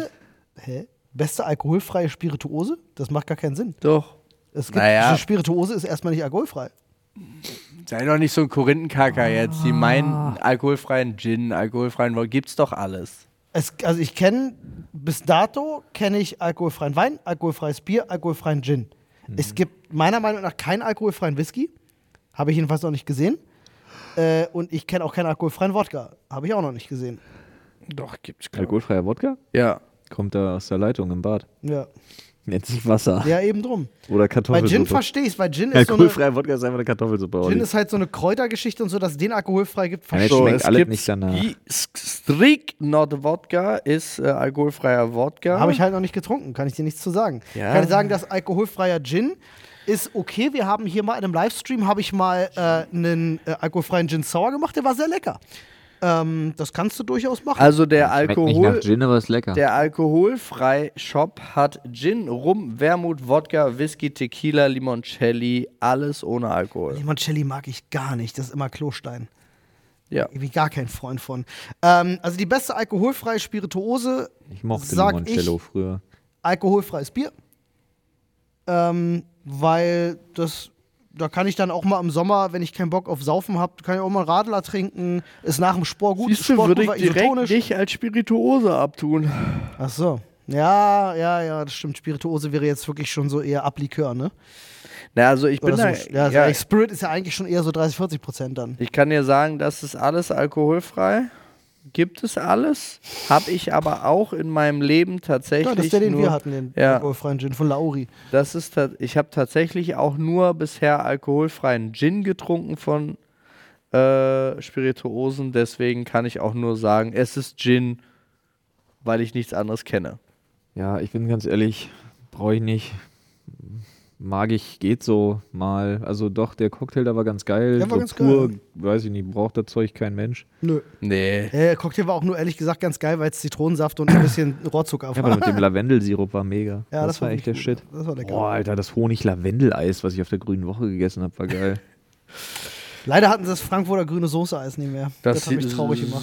[SPEAKER 1] Beste alkoholfreie Spirituose? Das macht gar keinen Sinn.
[SPEAKER 4] Doch.
[SPEAKER 1] Es gibt,
[SPEAKER 4] Naja.
[SPEAKER 1] Spirituose ist erstmal nicht alkoholfrei.
[SPEAKER 4] Sei doch nicht so ein Korinthenkacker jetzt. Die meinen alkoholfreien Gin, alkoholfreien Wodka. Gibt's doch alles.
[SPEAKER 1] Also ich kenne, bis dato kenne ich alkoholfreien Wein, alkoholfreies Bier, alkoholfreien Gin. Es gibt meiner Meinung nach keinen alkoholfreien Whisky. Habe ich jedenfalls noch nicht gesehen. Und ich kenne auch keinen alkoholfreien Wodka. Habe ich auch noch nicht gesehen.
[SPEAKER 4] Doch, gibt's
[SPEAKER 2] Alkoholfreier Wodka?
[SPEAKER 4] Ja.
[SPEAKER 2] Kommt da aus der Leitung im Bad.
[SPEAKER 1] Ja,
[SPEAKER 2] Nennt sich Wasser.
[SPEAKER 1] ja eben drum.
[SPEAKER 2] Oder
[SPEAKER 1] Bei
[SPEAKER 2] Kartoffelsuppe.
[SPEAKER 1] Gin verstehe ich weil Gin ist so eine,
[SPEAKER 2] Alkoholfreier Wodka ist einfach eine Kartoffelsuppe.
[SPEAKER 1] Gin
[SPEAKER 2] Olli.
[SPEAKER 1] ist halt so eine Kräutergeschichte und so, dass es den alkoholfrei gibt.
[SPEAKER 2] Ja, das
[SPEAKER 1] verstehe
[SPEAKER 2] schmeckt alles nicht danach.
[SPEAKER 4] Strict Not Wodka ist alkoholfreier Wodka.
[SPEAKER 1] Habe ich halt noch nicht getrunken, kann ich dir nichts zu sagen.
[SPEAKER 4] Ja.
[SPEAKER 1] Ich kann dir sagen, dass alkoholfreier Gin ist okay. Wir haben hier mal in einem Livestream habe ich mal einen alkoholfreien Gin Sour gemacht, der war sehr lecker. Das kannst du durchaus machen.
[SPEAKER 4] Also der
[SPEAKER 2] Schmeckt nicht nach Gin, aber ist lecker.
[SPEAKER 4] Der Alkoholfrei-Shop hat Gin, Rum, Wermut, Wodka, Whisky, Tequila, Limoncelli, alles ohne Alkohol.
[SPEAKER 1] Limoncelli mag ich gar nicht, das ist immer Klostein.
[SPEAKER 4] Ja.
[SPEAKER 1] Irgendwie gar kein Freund von. Also die beste alkoholfreie Spirituose,
[SPEAKER 2] Ich mochte
[SPEAKER 1] sag
[SPEAKER 2] Limoncello früher.
[SPEAKER 1] alkoholfreies Bier. Weil da kann ich dann auch mal im Sommer, wenn ich keinen Bock auf Saufen habe, kann ich auch mal einen Radler trinken. Ist nach dem Sport gut.
[SPEAKER 4] Siehst du,
[SPEAKER 1] Sport
[SPEAKER 4] würde ich
[SPEAKER 1] war
[SPEAKER 4] direkt
[SPEAKER 1] isotonisch.
[SPEAKER 4] nicht als Spirituose abtun.
[SPEAKER 1] Ach so. Ja, das stimmt. Spirituose wäre jetzt wirklich schon so eher Ablikör, ne?
[SPEAKER 4] Na, also ich bin
[SPEAKER 1] Oder
[SPEAKER 4] da,
[SPEAKER 1] so, ja,
[SPEAKER 4] ja,
[SPEAKER 1] Spirit ist ja eigentlich schon eher so 30-40% dann.
[SPEAKER 4] ich kann dir sagen, das ist alles alkoholfrei. Gibt es alles. Habe ich aber auch in meinem Leben tatsächlich
[SPEAKER 1] Ja, das ist der, den
[SPEAKER 4] nur,
[SPEAKER 1] wir hatten, den
[SPEAKER 4] Ja.
[SPEAKER 1] alkoholfreien Gin von Lauri.
[SPEAKER 4] Ich habe tatsächlich auch nur bisher alkoholfreien Gin getrunken von Spirituosen. Deswegen kann ich auch nur sagen, es ist Gin, weil ich nichts anderes kenne.
[SPEAKER 2] Ja, ich bin ganz ehrlich, brauche ich nicht. Mag ich, geht so mal. Also doch, der Cocktail da war ganz geil.
[SPEAKER 1] Der war
[SPEAKER 2] so
[SPEAKER 1] ganz
[SPEAKER 2] pur,
[SPEAKER 1] geil.
[SPEAKER 2] weiß ich nicht, braucht das Zeug kein Mensch.
[SPEAKER 1] Nö.
[SPEAKER 4] Nee.
[SPEAKER 1] Der Cocktail war auch nur ehrlich gesagt ganz geil, weil es Zitronensaft und ein bisschen Rohrzucker
[SPEAKER 2] Ja,
[SPEAKER 1] war.
[SPEAKER 2] aber mit dem Lavendelsirup war mega.
[SPEAKER 1] Ja,
[SPEAKER 2] das war echt der
[SPEAKER 1] wirklich
[SPEAKER 2] Shit.
[SPEAKER 1] gut. Das war lecker.
[SPEAKER 2] Boah, Alter, das Honig-Lavendel-Eis, was ich auf der Grünen Woche gegessen habe, war geil.
[SPEAKER 1] Leider hatten sie das Frankfurter grüne Soße-Eis nicht mehr. Das hat mich traurig gemacht.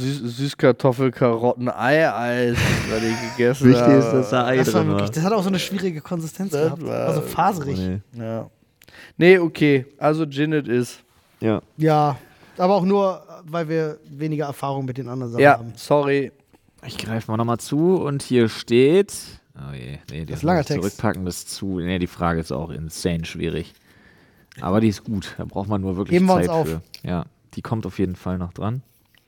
[SPEAKER 4] Süßkartoffel-Karotten-Ei-Eis, was ich gegessen habe.
[SPEAKER 2] dass da Ei
[SPEAKER 1] Das, war
[SPEAKER 2] drin
[SPEAKER 1] wirklich, das hat auch so eine schwierige Konsistenz
[SPEAKER 4] Das
[SPEAKER 1] gehabt.
[SPEAKER 4] war-
[SPEAKER 1] Also faserig.
[SPEAKER 2] Nee.
[SPEAKER 4] Ja. Nee, okay. Also Gin it is.
[SPEAKER 2] Ja.
[SPEAKER 1] Ja, aber auch nur, weil wir weniger Erfahrung mit den anderen Sachen
[SPEAKER 4] Ja,
[SPEAKER 1] haben.
[SPEAKER 4] sorry.
[SPEAKER 2] Ich greife mal nochmal zu und hier steht. Oh je, nee,
[SPEAKER 1] Das ist langer Text.
[SPEAKER 2] Zurückpacken bis zu. Nee, die Frage ist auch insane schwierig. Aber die ist gut. Da braucht man nur wirklich
[SPEAKER 1] Heben wir uns
[SPEAKER 2] Zeit
[SPEAKER 1] auf.
[SPEAKER 2] für. Ja, die kommt auf jeden Fall noch dran.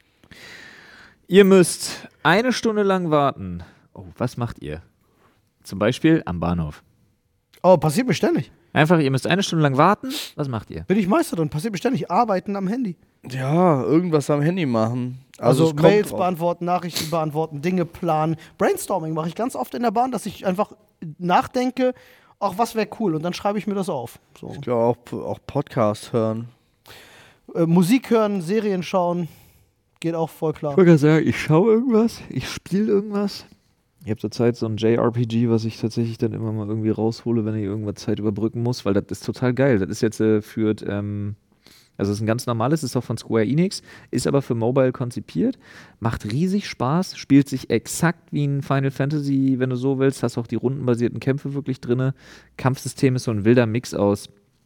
[SPEAKER 2] Ihr müsst 1 Stunde lang warten. Oh, was macht ihr? Zum Beispiel am Bahnhof.
[SPEAKER 1] Oh, passiert mir ständig.
[SPEAKER 2] Einfach, ihr müsst 1 Stunde lang warten. Was macht ihr?
[SPEAKER 1] Bin ich Meister drin. Passiert mir ständig. Arbeiten am Handy.
[SPEAKER 4] Ja, irgendwas am Handy machen.
[SPEAKER 1] Also
[SPEAKER 4] es kommt
[SPEAKER 1] Mails
[SPEAKER 4] drauf.
[SPEAKER 1] beantworten, Nachrichten beantworten, Dinge planen. Brainstorming mache ich ganz oft in der Bahn, dass ich einfach nachdenke, auch was wäre cool. Und dann schreibe ich mir das auf. So.
[SPEAKER 4] Ich glaube auch Podcast hören.
[SPEAKER 1] Musik hören, Serien schauen. Geht auch voll klar.
[SPEAKER 2] Ich wollte gerade sagen, ich schaue irgendwas, ich spiele irgendwas. Ich habe zurzeit so ein JRPG, was ich tatsächlich dann immer mal irgendwie raushole, wenn ich irgendwas Zeit überbrücken muss, weil das ist total geil. Das ist jetzt führt, also es ist ein ganz normales, ist auch von Square Enix, ist aber für Mobile konzipiert, macht riesig Spaß, spielt sich exakt wie ein Final Fantasy, wenn du so willst, hast auch die rundenbasierten Kämpfe wirklich drin. Kampfsystem ist so ein wilder Mix aus,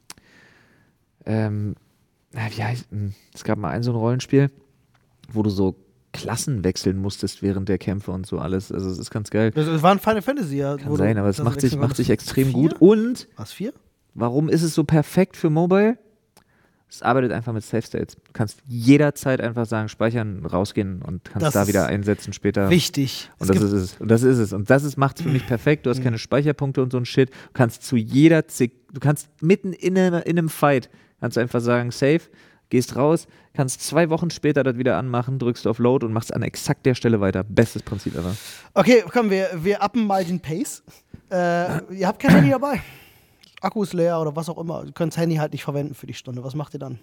[SPEAKER 2] wie heißt, es gab mal so ein Rollenspiel, wo du so Klassen wechseln musstest während der Kämpfe und so alles. Also es ist ganz geil.
[SPEAKER 1] Das war ein Final Fantasy, ja.
[SPEAKER 2] Kann sein, aber es macht sich extrem
[SPEAKER 1] 4?
[SPEAKER 2] gut. Und
[SPEAKER 1] Was, 4?
[SPEAKER 2] warum ist es so perfekt für Mobile? Es arbeitet einfach mit Save States. Du kannst jederzeit einfach sagen, speichern, rausgehen und kannst
[SPEAKER 1] Das
[SPEAKER 2] da
[SPEAKER 1] ist
[SPEAKER 2] wieder einsetzen später.
[SPEAKER 1] Wichtig.
[SPEAKER 2] Und das ist es. Und das ist es. Und das macht es für mich perfekt. Du hast keine Speicherpunkte und so ein Shit. Du kannst du kannst mitten in einem Fight, kannst du einfach sagen, save, gehst raus, kannst 2 Wochen später das wieder anmachen, drückst auf Load und machst an exakt der Stelle weiter. Bestes Prinzip ever.
[SPEAKER 1] Okay, komm, wir uppen mal den Pace. Ihr habt kein Handy dabei. Akku ist leer oder was auch immer. Ihr könnt das Handy halt nicht verwenden für die Stunde. Was macht ihr dann?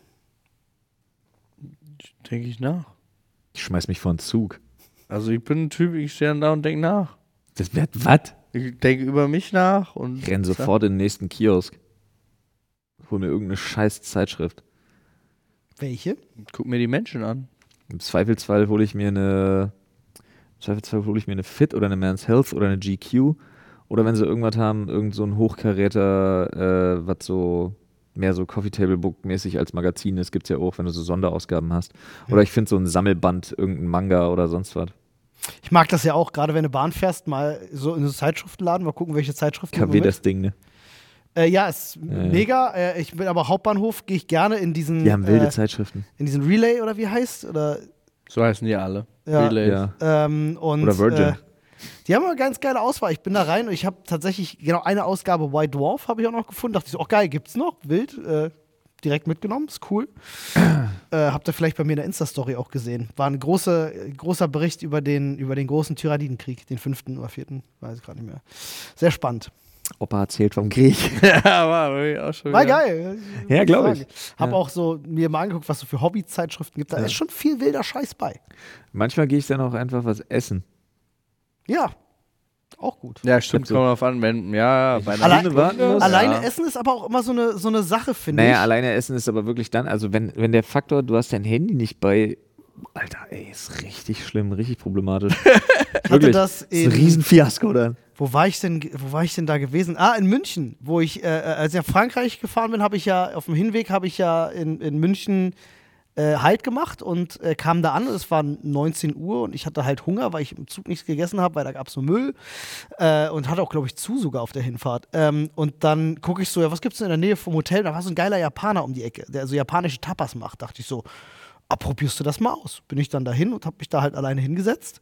[SPEAKER 4] Denke ich nach.
[SPEAKER 2] Ich schmeiß mich vor den Zug.
[SPEAKER 4] Also ich bin ein Typ, ich stehe dann da und denke nach.
[SPEAKER 2] Das wird was?
[SPEAKER 4] Ich denke über mich nach und
[SPEAKER 2] Ich renn sofort in den nächsten Kiosk. Hol mir irgendeine scheiß Zeitschrift.
[SPEAKER 1] Welche?
[SPEAKER 4] guck mir die Menschen an.
[SPEAKER 2] Im Zweifelsfall hole ich mir eine Fit oder eine Men's Health oder eine GQ. Oder wenn sie irgendwas haben, irgend so ein Hochkaräter, was so mehr so Coffee Table Book mäßig als Magazin ist, gibt's ja auch, wenn du so Sonderausgaben hast. Oder ich finde so ein Sammelband, irgendein Manga oder sonst was.
[SPEAKER 1] Ich mag das ja auch, gerade wenn du Bahn fährst, mal so in so Zeitschriftenladen, mal gucken, welche Zeitschriften
[SPEAKER 2] KW das Ding, ne?
[SPEAKER 1] Ja, ist mega. Ich bin aber Hauptbahnhof, gehe ich gerne in diesen
[SPEAKER 2] Die haben wilde Zeitschriften.
[SPEAKER 1] in diesen Relay oder wie heißt? Oder,
[SPEAKER 4] So heißen die alle.
[SPEAKER 1] ja,
[SPEAKER 4] Relays.
[SPEAKER 2] Ja.
[SPEAKER 1] und,
[SPEAKER 2] Oder Virgin.
[SPEAKER 1] Die haben eine ganz geile Auswahl. Ich bin da rein und ich habe tatsächlich genau eine Ausgabe White Dwarf habe ich auch noch gefunden. Dachte ich so, oh geil, gibt's noch? Wild. Direkt mitgenommen, ist cool. Habt ihr vielleicht bei mir in der Insta-Story auch gesehen. War ein großer Bericht über den großen Tyranidenkrieg, den 5. oder 4., weiß ich gerade nicht mehr. Sehr spannend.
[SPEAKER 2] Opa erzählt vom Krieg.
[SPEAKER 4] Ja, war wirklich auch schon
[SPEAKER 1] War
[SPEAKER 4] wieder.
[SPEAKER 1] geil.
[SPEAKER 2] Ja, glaub ich.
[SPEAKER 1] Hab
[SPEAKER 2] Ja.
[SPEAKER 1] auch so mir mal angeguckt, was so für Hobby-Zeitschriften gibt. Da ist schon viel wilder Scheiß bei.
[SPEAKER 2] Manchmal gehe ich dann auch einfach was essen.
[SPEAKER 1] Ja, auch gut.
[SPEAKER 4] Ja, stimmt,
[SPEAKER 2] So.
[SPEAKER 4] kommt drauf an, wenn, ja, bei einer
[SPEAKER 1] Allein-
[SPEAKER 2] Stunde warten muss.
[SPEAKER 1] Alleine
[SPEAKER 4] Ja.
[SPEAKER 1] essen ist aber auch immer so eine Sache, finde
[SPEAKER 2] Naja,
[SPEAKER 1] ich.
[SPEAKER 2] alleine essen ist aber wirklich dann, also wenn der Faktor, du hast dein Handy nicht bei, Alter, ey, ist richtig schlimm, richtig problematisch.
[SPEAKER 1] Ich hatte das
[SPEAKER 2] ist ein Riesenfiasko dann.
[SPEAKER 1] Wo war ich denn da gewesen? Ah, in München, wo ich, als ich nach Frankreich gefahren bin, habe ich ja, auf dem Hinweg habe ich ja in München Halt gemacht und kam da an. Es war 19 Uhr und ich hatte halt Hunger, weil ich im Zug nichts gegessen habe, weil da gab es nur Müll und hatte auch, glaube ich, sogar auf der Hinfahrt. Und dann gucke ich so, ja, was gibt's denn in der Nähe vom Hotel? Da war so ein geiler Japaner um die Ecke, der so japanische Tapas macht. Dachte ich so, probierst du das mal aus? Bin ich dann dahin und habe mich da halt alleine hingesetzt.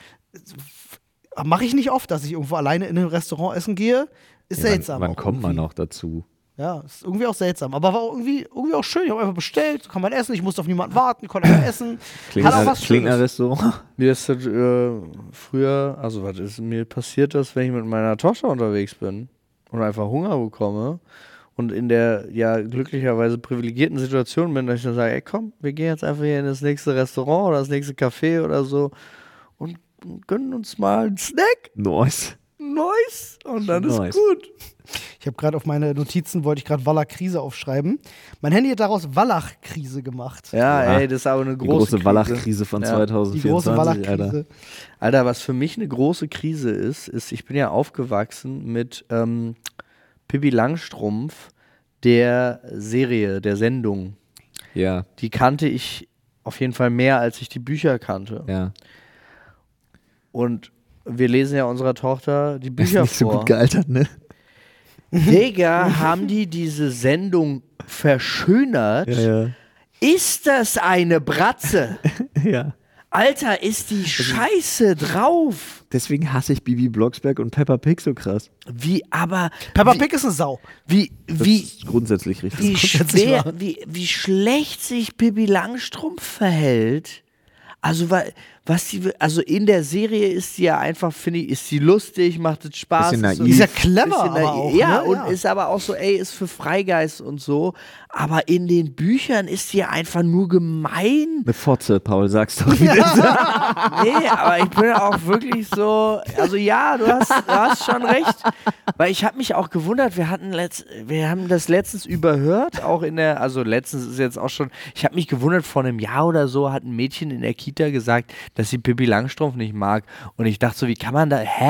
[SPEAKER 1] Mache ich nicht oft, dass ich irgendwo alleine in ein Restaurant essen gehe. Ist seltsam.
[SPEAKER 2] Wann
[SPEAKER 1] auch
[SPEAKER 2] kommt man
[SPEAKER 1] irgendwie.
[SPEAKER 2] noch dazu?
[SPEAKER 1] Ja, ist irgendwie auch seltsam. Aber war auch irgendwie auch schön. Ich habe einfach bestellt, kann man essen. Ich musste auf niemanden warten, konnte einfach essen. Hat auch was
[SPEAKER 2] Klingt nach
[SPEAKER 1] Schönes.
[SPEAKER 2] Restaurant.
[SPEAKER 4] Mir ist das früher, also was ist mir passiert, das, wenn ich mit meiner Tochter unterwegs bin und einfach Hunger bekomme und in der ja glücklicherweise privilegierten Situation bin, dass ich dann sage, ey komm, wir gehen jetzt einfach hier in das nächste Restaurant oder das nächste Café oder so und gönnen uns mal einen Snack.
[SPEAKER 2] Nice.
[SPEAKER 4] Nice. Und dann
[SPEAKER 2] Nice.
[SPEAKER 4] ist gut.
[SPEAKER 1] Ich habe gerade auf meine Notizen, wollte ich gerade Wallach-Krise aufschreiben. Mein Handy hat daraus Wallach-Krise gemacht.
[SPEAKER 4] Ja,
[SPEAKER 2] Ja.
[SPEAKER 4] ey, das ist aber eine
[SPEAKER 2] Die
[SPEAKER 4] große
[SPEAKER 2] große Wallach-Krise von
[SPEAKER 4] Ja.
[SPEAKER 2] 2024,
[SPEAKER 1] Die große
[SPEAKER 2] Alter.
[SPEAKER 1] Wallach-Krise.
[SPEAKER 4] Alter, was für mich eine große Krise ist, ich bin ja aufgewachsen mit Pippi Langstrumpf, der Serie, der Sendung.
[SPEAKER 2] Ja,
[SPEAKER 4] Die kannte ich auf jeden Fall mehr, als ich die Bücher kannte.
[SPEAKER 2] ja.
[SPEAKER 4] Und wir lesen ja unserer Tochter die
[SPEAKER 2] Ist
[SPEAKER 4] Bücher
[SPEAKER 2] nicht so
[SPEAKER 4] vor.
[SPEAKER 2] gut gealtert, ne?
[SPEAKER 4] Digga, haben die diese Sendung verschönert?
[SPEAKER 2] Ja.
[SPEAKER 4] Ist das eine Bratze?
[SPEAKER 2] Ja.
[SPEAKER 4] Alter, ist die Scheiße drauf.
[SPEAKER 2] Deswegen hasse ich Bibi Blocksberg und Peppa Pig so krass.
[SPEAKER 4] Wie, aber
[SPEAKER 1] Peppa Pig ist eine Sau.
[SPEAKER 4] wie,
[SPEAKER 2] Das
[SPEAKER 4] wie,
[SPEAKER 2] ist grundsätzlich richtig.
[SPEAKER 4] wie,
[SPEAKER 1] grundsätzlich
[SPEAKER 4] schwer,
[SPEAKER 1] wahr.
[SPEAKER 4] wie schlecht sich Pippi Langstrumpf verhält. Also, also in der Serie ist sie ja einfach, finde ich, ist sie lustig, macht es Spaß.
[SPEAKER 2] Bisschen
[SPEAKER 4] ist so-
[SPEAKER 2] naiv.
[SPEAKER 1] Die ist ja clever,
[SPEAKER 4] bisschen
[SPEAKER 1] aber
[SPEAKER 4] naiv.
[SPEAKER 1] auch.
[SPEAKER 4] Ja,
[SPEAKER 1] ne?
[SPEAKER 4] und ist aber auch so, ey, ist für Freigeist und so. Aber in den Büchern ist sie ja einfach nur gemein.
[SPEAKER 2] Eine Fotze, Paul, sag's doch wieder.
[SPEAKER 4] Nee, aber ich bin auch wirklich so, also ja, du hast schon recht. Weil ich habe mich auch gewundert, wir haben das letztens überhört, auch also letztens ist jetzt auch schon, ich habe mich gewundert, vor einem Jahr oder so hat ein Mädchen in der Kita gesagt, dass sie Pippi Langstrumpf nicht mag. Und ich dachte so, wie kann man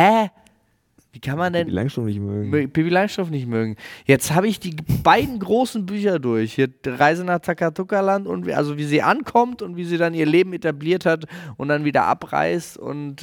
[SPEAKER 4] wie kann man denn
[SPEAKER 2] Die Langstrumpf nicht mögen.
[SPEAKER 4] Pippi Langstrumpf nicht mögen? Jetzt habe ich die beiden großen Bücher durch. Hier Reise nach Takatuka-Land und also wie sie ankommt und wie sie dann ihr Leben etabliert hat und dann wieder abreist und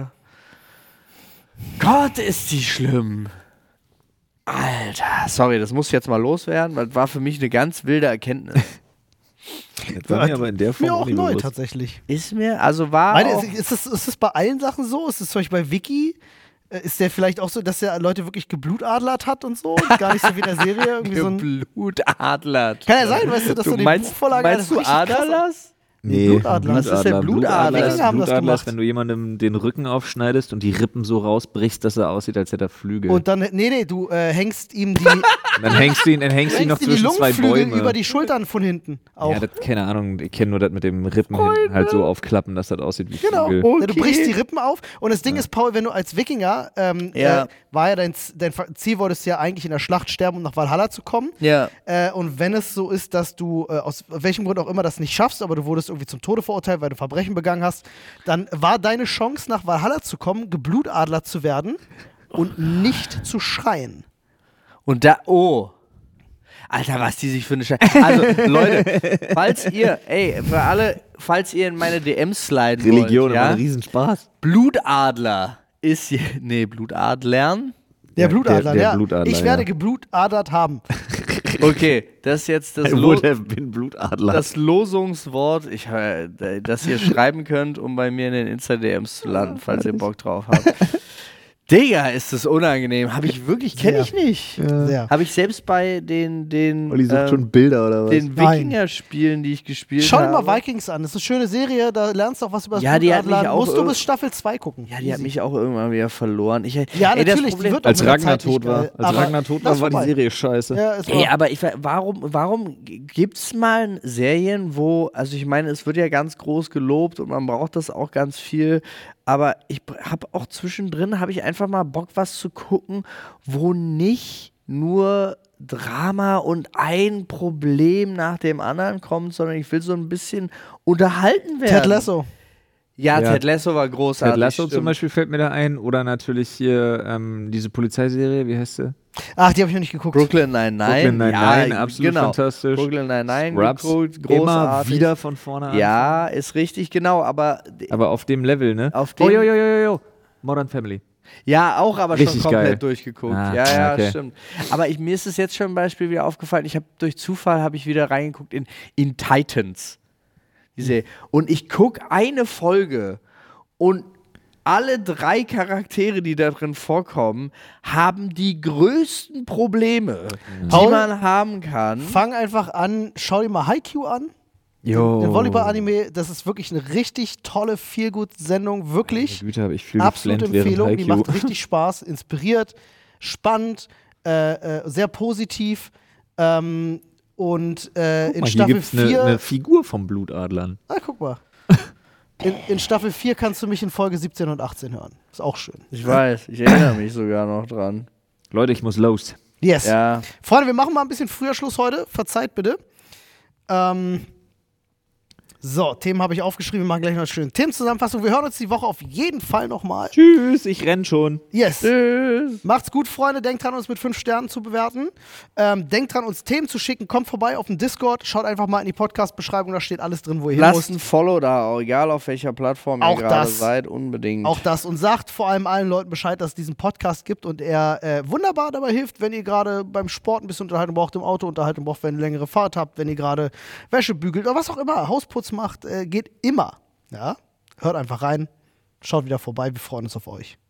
[SPEAKER 4] Gott, ist die schlimm. Alter, sorry, das muss ich jetzt mal loswerden, weil das war für mich eine ganz wilde Erkenntnis.
[SPEAKER 2] Das war mir aber in der Form
[SPEAKER 1] Mir auch
[SPEAKER 2] nicht
[SPEAKER 1] neu
[SPEAKER 2] bewusst.
[SPEAKER 1] tatsächlich.
[SPEAKER 4] Ist mir, also war
[SPEAKER 1] Meine,
[SPEAKER 4] auch,
[SPEAKER 1] ist das bei allen Sachen so? Ist das zum Beispiel bei Vicky? Ist der vielleicht auch so, dass der Leute wirklich geblutadlert hat und so? Gar nicht so wie in der Serie. Irgendwie so ein,
[SPEAKER 4] Blutadler.
[SPEAKER 1] kann ja sein, weißt du, dass du die Buchvorlage
[SPEAKER 4] meinst du
[SPEAKER 1] richtig krass-
[SPEAKER 4] Aderlass?
[SPEAKER 2] Nee,
[SPEAKER 1] Blutadler.
[SPEAKER 4] Was ist denn Blutadler?
[SPEAKER 1] Wikinger haben das
[SPEAKER 2] Blutadler
[SPEAKER 1] gemacht.
[SPEAKER 2] ist, wenn du jemandem den Rücken aufschneidest und die Rippen so rausbrichst, dass er aussieht, als hätte er Flügel.
[SPEAKER 1] Und dann, du hängst ihm die,
[SPEAKER 2] Und dann hängst du ihn noch
[SPEAKER 1] hängst ihm die
[SPEAKER 2] zwischen zwei
[SPEAKER 1] Lungenflügel
[SPEAKER 2] Bäume.
[SPEAKER 1] über die Schultern von hinten. Auch.
[SPEAKER 2] Ja, das, keine Ahnung, ich kenne nur das mit dem Rippen hinten halt so aufklappen, dass das aussieht wie
[SPEAKER 1] Genau.
[SPEAKER 2] Flügel.
[SPEAKER 1] Ja, du brichst die Rippen auf. Und das Ding ist, Paul, wenn du als Wikinger, war ja dein Ziel, wolltest du ja eigentlich in der Schlacht sterben, um nach Valhalla zu kommen.
[SPEAKER 4] Ja.
[SPEAKER 1] Und wenn es so ist, dass du aus welchem Grund auch immer das nicht schaffst, aber du wurdest irgendwie zum Tode verurteilt, weil du Verbrechen begangen hast, dann war deine Chance, nach Valhalla zu kommen, geblutadlert zu werden und nicht zu schreien.
[SPEAKER 4] Und Alter, was die sich für eine Scheiße. Also, Leute, falls ihr, für falls ihr in meine DMs sliden
[SPEAKER 3] Religion,
[SPEAKER 4] wollt,
[SPEAKER 3] immer
[SPEAKER 4] ja?
[SPEAKER 3] ein Riesenspaaß.
[SPEAKER 4] Blutadler ist hier, Blutadlern.
[SPEAKER 1] Der Blutadler,
[SPEAKER 3] der
[SPEAKER 1] ja.
[SPEAKER 3] Blutadler,
[SPEAKER 1] Ich werde
[SPEAKER 3] ja.
[SPEAKER 1] geblutadert haben.
[SPEAKER 4] Okay, das ist jetzt das,
[SPEAKER 3] I would have been Blutadler.
[SPEAKER 4] das Losungswort, das ihr schreiben könnt, um bei mir in den Insta-DMs zu landen, falls ihr Bock drauf habt. Digga, ist das unangenehm. Kenne ich nicht.
[SPEAKER 1] Sehr.
[SPEAKER 4] Habe ich selbst bei den
[SPEAKER 3] Olli sucht schon Bilder oder was?
[SPEAKER 4] den
[SPEAKER 1] Nein.
[SPEAKER 4] Wikinger-Spielen, die ich gespielt
[SPEAKER 1] Schau dir
[SPEAKER 4] habe.
[SPEAKER 1] mal Vikings an. Das ist eine schöne Serie, da lernst du auch was über das
[SPEAKER 4] Ja, die hat mich
[SPEAKER 1] Blutadler.
[SPEAKER 4] auch
[SPEAKER 1] Musst du
[SPEAKER 4] irg-
[SPEAKER 1] bis Staffel 2 gucken.
[SPEAKER 4] Ja, die hat mich auch irgendwann wieder verloren.
[SPEAKER 1] Ja,
[SPEAKER 4] das
[SPEAKER 1] natürlich, die
[SPEAKER 4] Problem,
[SPEAKER 1] wird auch
[SPEAKER 3] Als
[SPEAKER 1] mit der
[SPEAKER 3] Ragnar
[SPEAKER 1] Zeit nicht
[SPEAKER 3] tot war.
[SPEAKER 1] geil.
[SPEAKER 3] Als
[SPEAKER 1] Aber
[SPEAKER 3] Ragnar tot
[SPEAKER 1] lass
[SPEAKER 3] war die
[SPEAKER 1] vorbei.
[SPEAKER 3] Serie scheiße.
[SPEAKER 1] Ja, es
[SPEAKER 4] Ey,
[SPEAKER 1] war,
[SPEAKER 4] aber warum gibt's mal Serien, wo, also ich meine, es wird ja ganz groß gelobt und man braucht das auch ganz viel, aber ich habe auch zwischendrin, habe ich einfach mal Bock, was zu gucken, wo nicht nur Drama und ein Problem nach dem anderen kommt, sondern ich will so ein bisschen unterhalten werden.
[SPEAKER 1] Ted Lasso.
[SPEAKER 4] Ja,
[SPEAKER 3] Ja.
[SPEAKER 4] Ted Lasso war großartig.
[SPEAKER 3] Ted Lasso
[SPEAKER 4] stimmt.
[SPEAKER 3] zum Beispiel fällt mir da ein. Oder natürlich hier diese Polizeiserie, wie heißt sie?
[SPEAKER 1] Ach, die habe ich noch nicht geguckt.
[SPEAKER 4] Brooklyn Nine-Nine.
[SPEAKER 3] Brooklyn Nine-Nine,
[SPEAKER 4] ja,
[SPEAKER 3] absolut
[SPEAKER 4] genau.
[SPEAKER 3] fantastisch.
[SPEAKER 4] Brooklyn Nine-Nine
[SPEAKER 3] Scrubs,
[SPEAKER 4] geguckt,
[SPEAKER 3] immer
[SPEAKER 4] großartig.
[SPEAKER 3] wieder von vorne an.
[SPEAKER 4] Ja, ist richtig, genau, aber
[SPEAKER 3] Aber auf dem Level, ne?
[SPEAKER 4] auf dem,
[SPEAKER 3] Oh, jo. Modern Family.
[SPEAKER 4] ja, auch aber
[SPEAKER 3] Richtig
[SPEAKER 4] schon komplett
[SPEAKER 3] geil.
[SPEAKER 4] durchgeguckt.
[SPEAKER 3] Ah,
[SPEAKER 4] ja,
[SPEAKER 3] okay.
[SPEAKER 4] stimmt. Aber mir ist es jetzt schon ein Beispiel wieder aufgefallen, durch Zufall habe ich wieder reingeguckt in Titans. Und ich gucke eine Folge und alle 3 Charaktere, die da drin vorkommen, haben die größten Probleme, die
[SPEAKER 1] Paul,
[SPEAKER 4] man haben kann.
[SPEAKER 1] Fang einfach an, schau dir mal Haikyuu an.
[SPEAKER 3] Jo.
[SPEAKER 1] Den Volleyball-Anime, das ist wirklich eine richtig tolle Feelgood-Sendung, wirklich.
[SPEAKER 3] Güte, habe ich viel
[SPEAKER 1] Absolute
[SPEAKER 3] geflennt während
[SPEAKER 1] Empfehlung, die
[SPEAKER 3] Haikyuu.
[SPEAKER 1] macht richtig Spaß, inspiriert, spannend, sehr positiv. Und in
[SPEAKER 3] Hier
[SPEAKER 1] Staffel
[SPEAKER 3] gibt's
[SPEAKER 1] 4.
[SPEAKER 3] eine Figur vom Blutadlern.
[SPEAKER 1] Guck mal. In Staffel 4 kannst du mich in Folge 17 und 18 hören. Ist auch schön.
[SPEAKER 4] Ich weiß, ich erinnere mich sogar noch dran.
[SPEAKER 3] Leute, ich muss los.
[SPEAKER 1] Yes.
[SPEAKER 4] Ja.
[SPEAKER 1] Freunde, wir machen mal ein bisschen früher Schluss heute. Verzeiht bitte. So, Themen habe ich aufgeschrieben. Wir machen gleich noch eine schöne Themenzusammenfassung. Wir hören uns die Woche auf jeden Fall nochmal.
[SPEAKER 3] Tschüss, ich renn schon.
[SPEAKER 1] Yes.
[SPEAKER 4] Tschüss.
[SPEAKER 1] Macht's gut, Freunde. Denkt dran, uns mit 5 Sternen zu bewerten. Denkt dran, uns Themen zu schicken. Kommt vorbei auf den Discord. Schaut einfach mal in die Podcast-Beschreibung. Da steht alles drin, wo ihr hin
[SPEAKER 4] Lasst
[SPEAKER 1] müsst.
[SPEAKER 4] ein Follow da, egal auf welcher Plattform ihr
[SPEAKER 1] Auch
[SPEAKER 4] gerade
[SPEAKER 1] das.
[SPEAKER 4] seid, unbedingt.
[SPEAKER 1] Auch das. Und sagt vor allem allen Leuten Bescheid, dass es diesen Podcast gibt und er wunderbar dabei hilft, wenn ihr gerade beim Sport ein bisschen Unterhaltung braucht, im Auto Unterhaltung braucht, wenn ihr längere Fahrt habt, wenn ihr gerade Wäsche bügelt oder was auch immer, Hausputz macht, geht immer. Ja? Hört einfach rein. Schaut wieder vorbei. Wir freuen uns auf euch.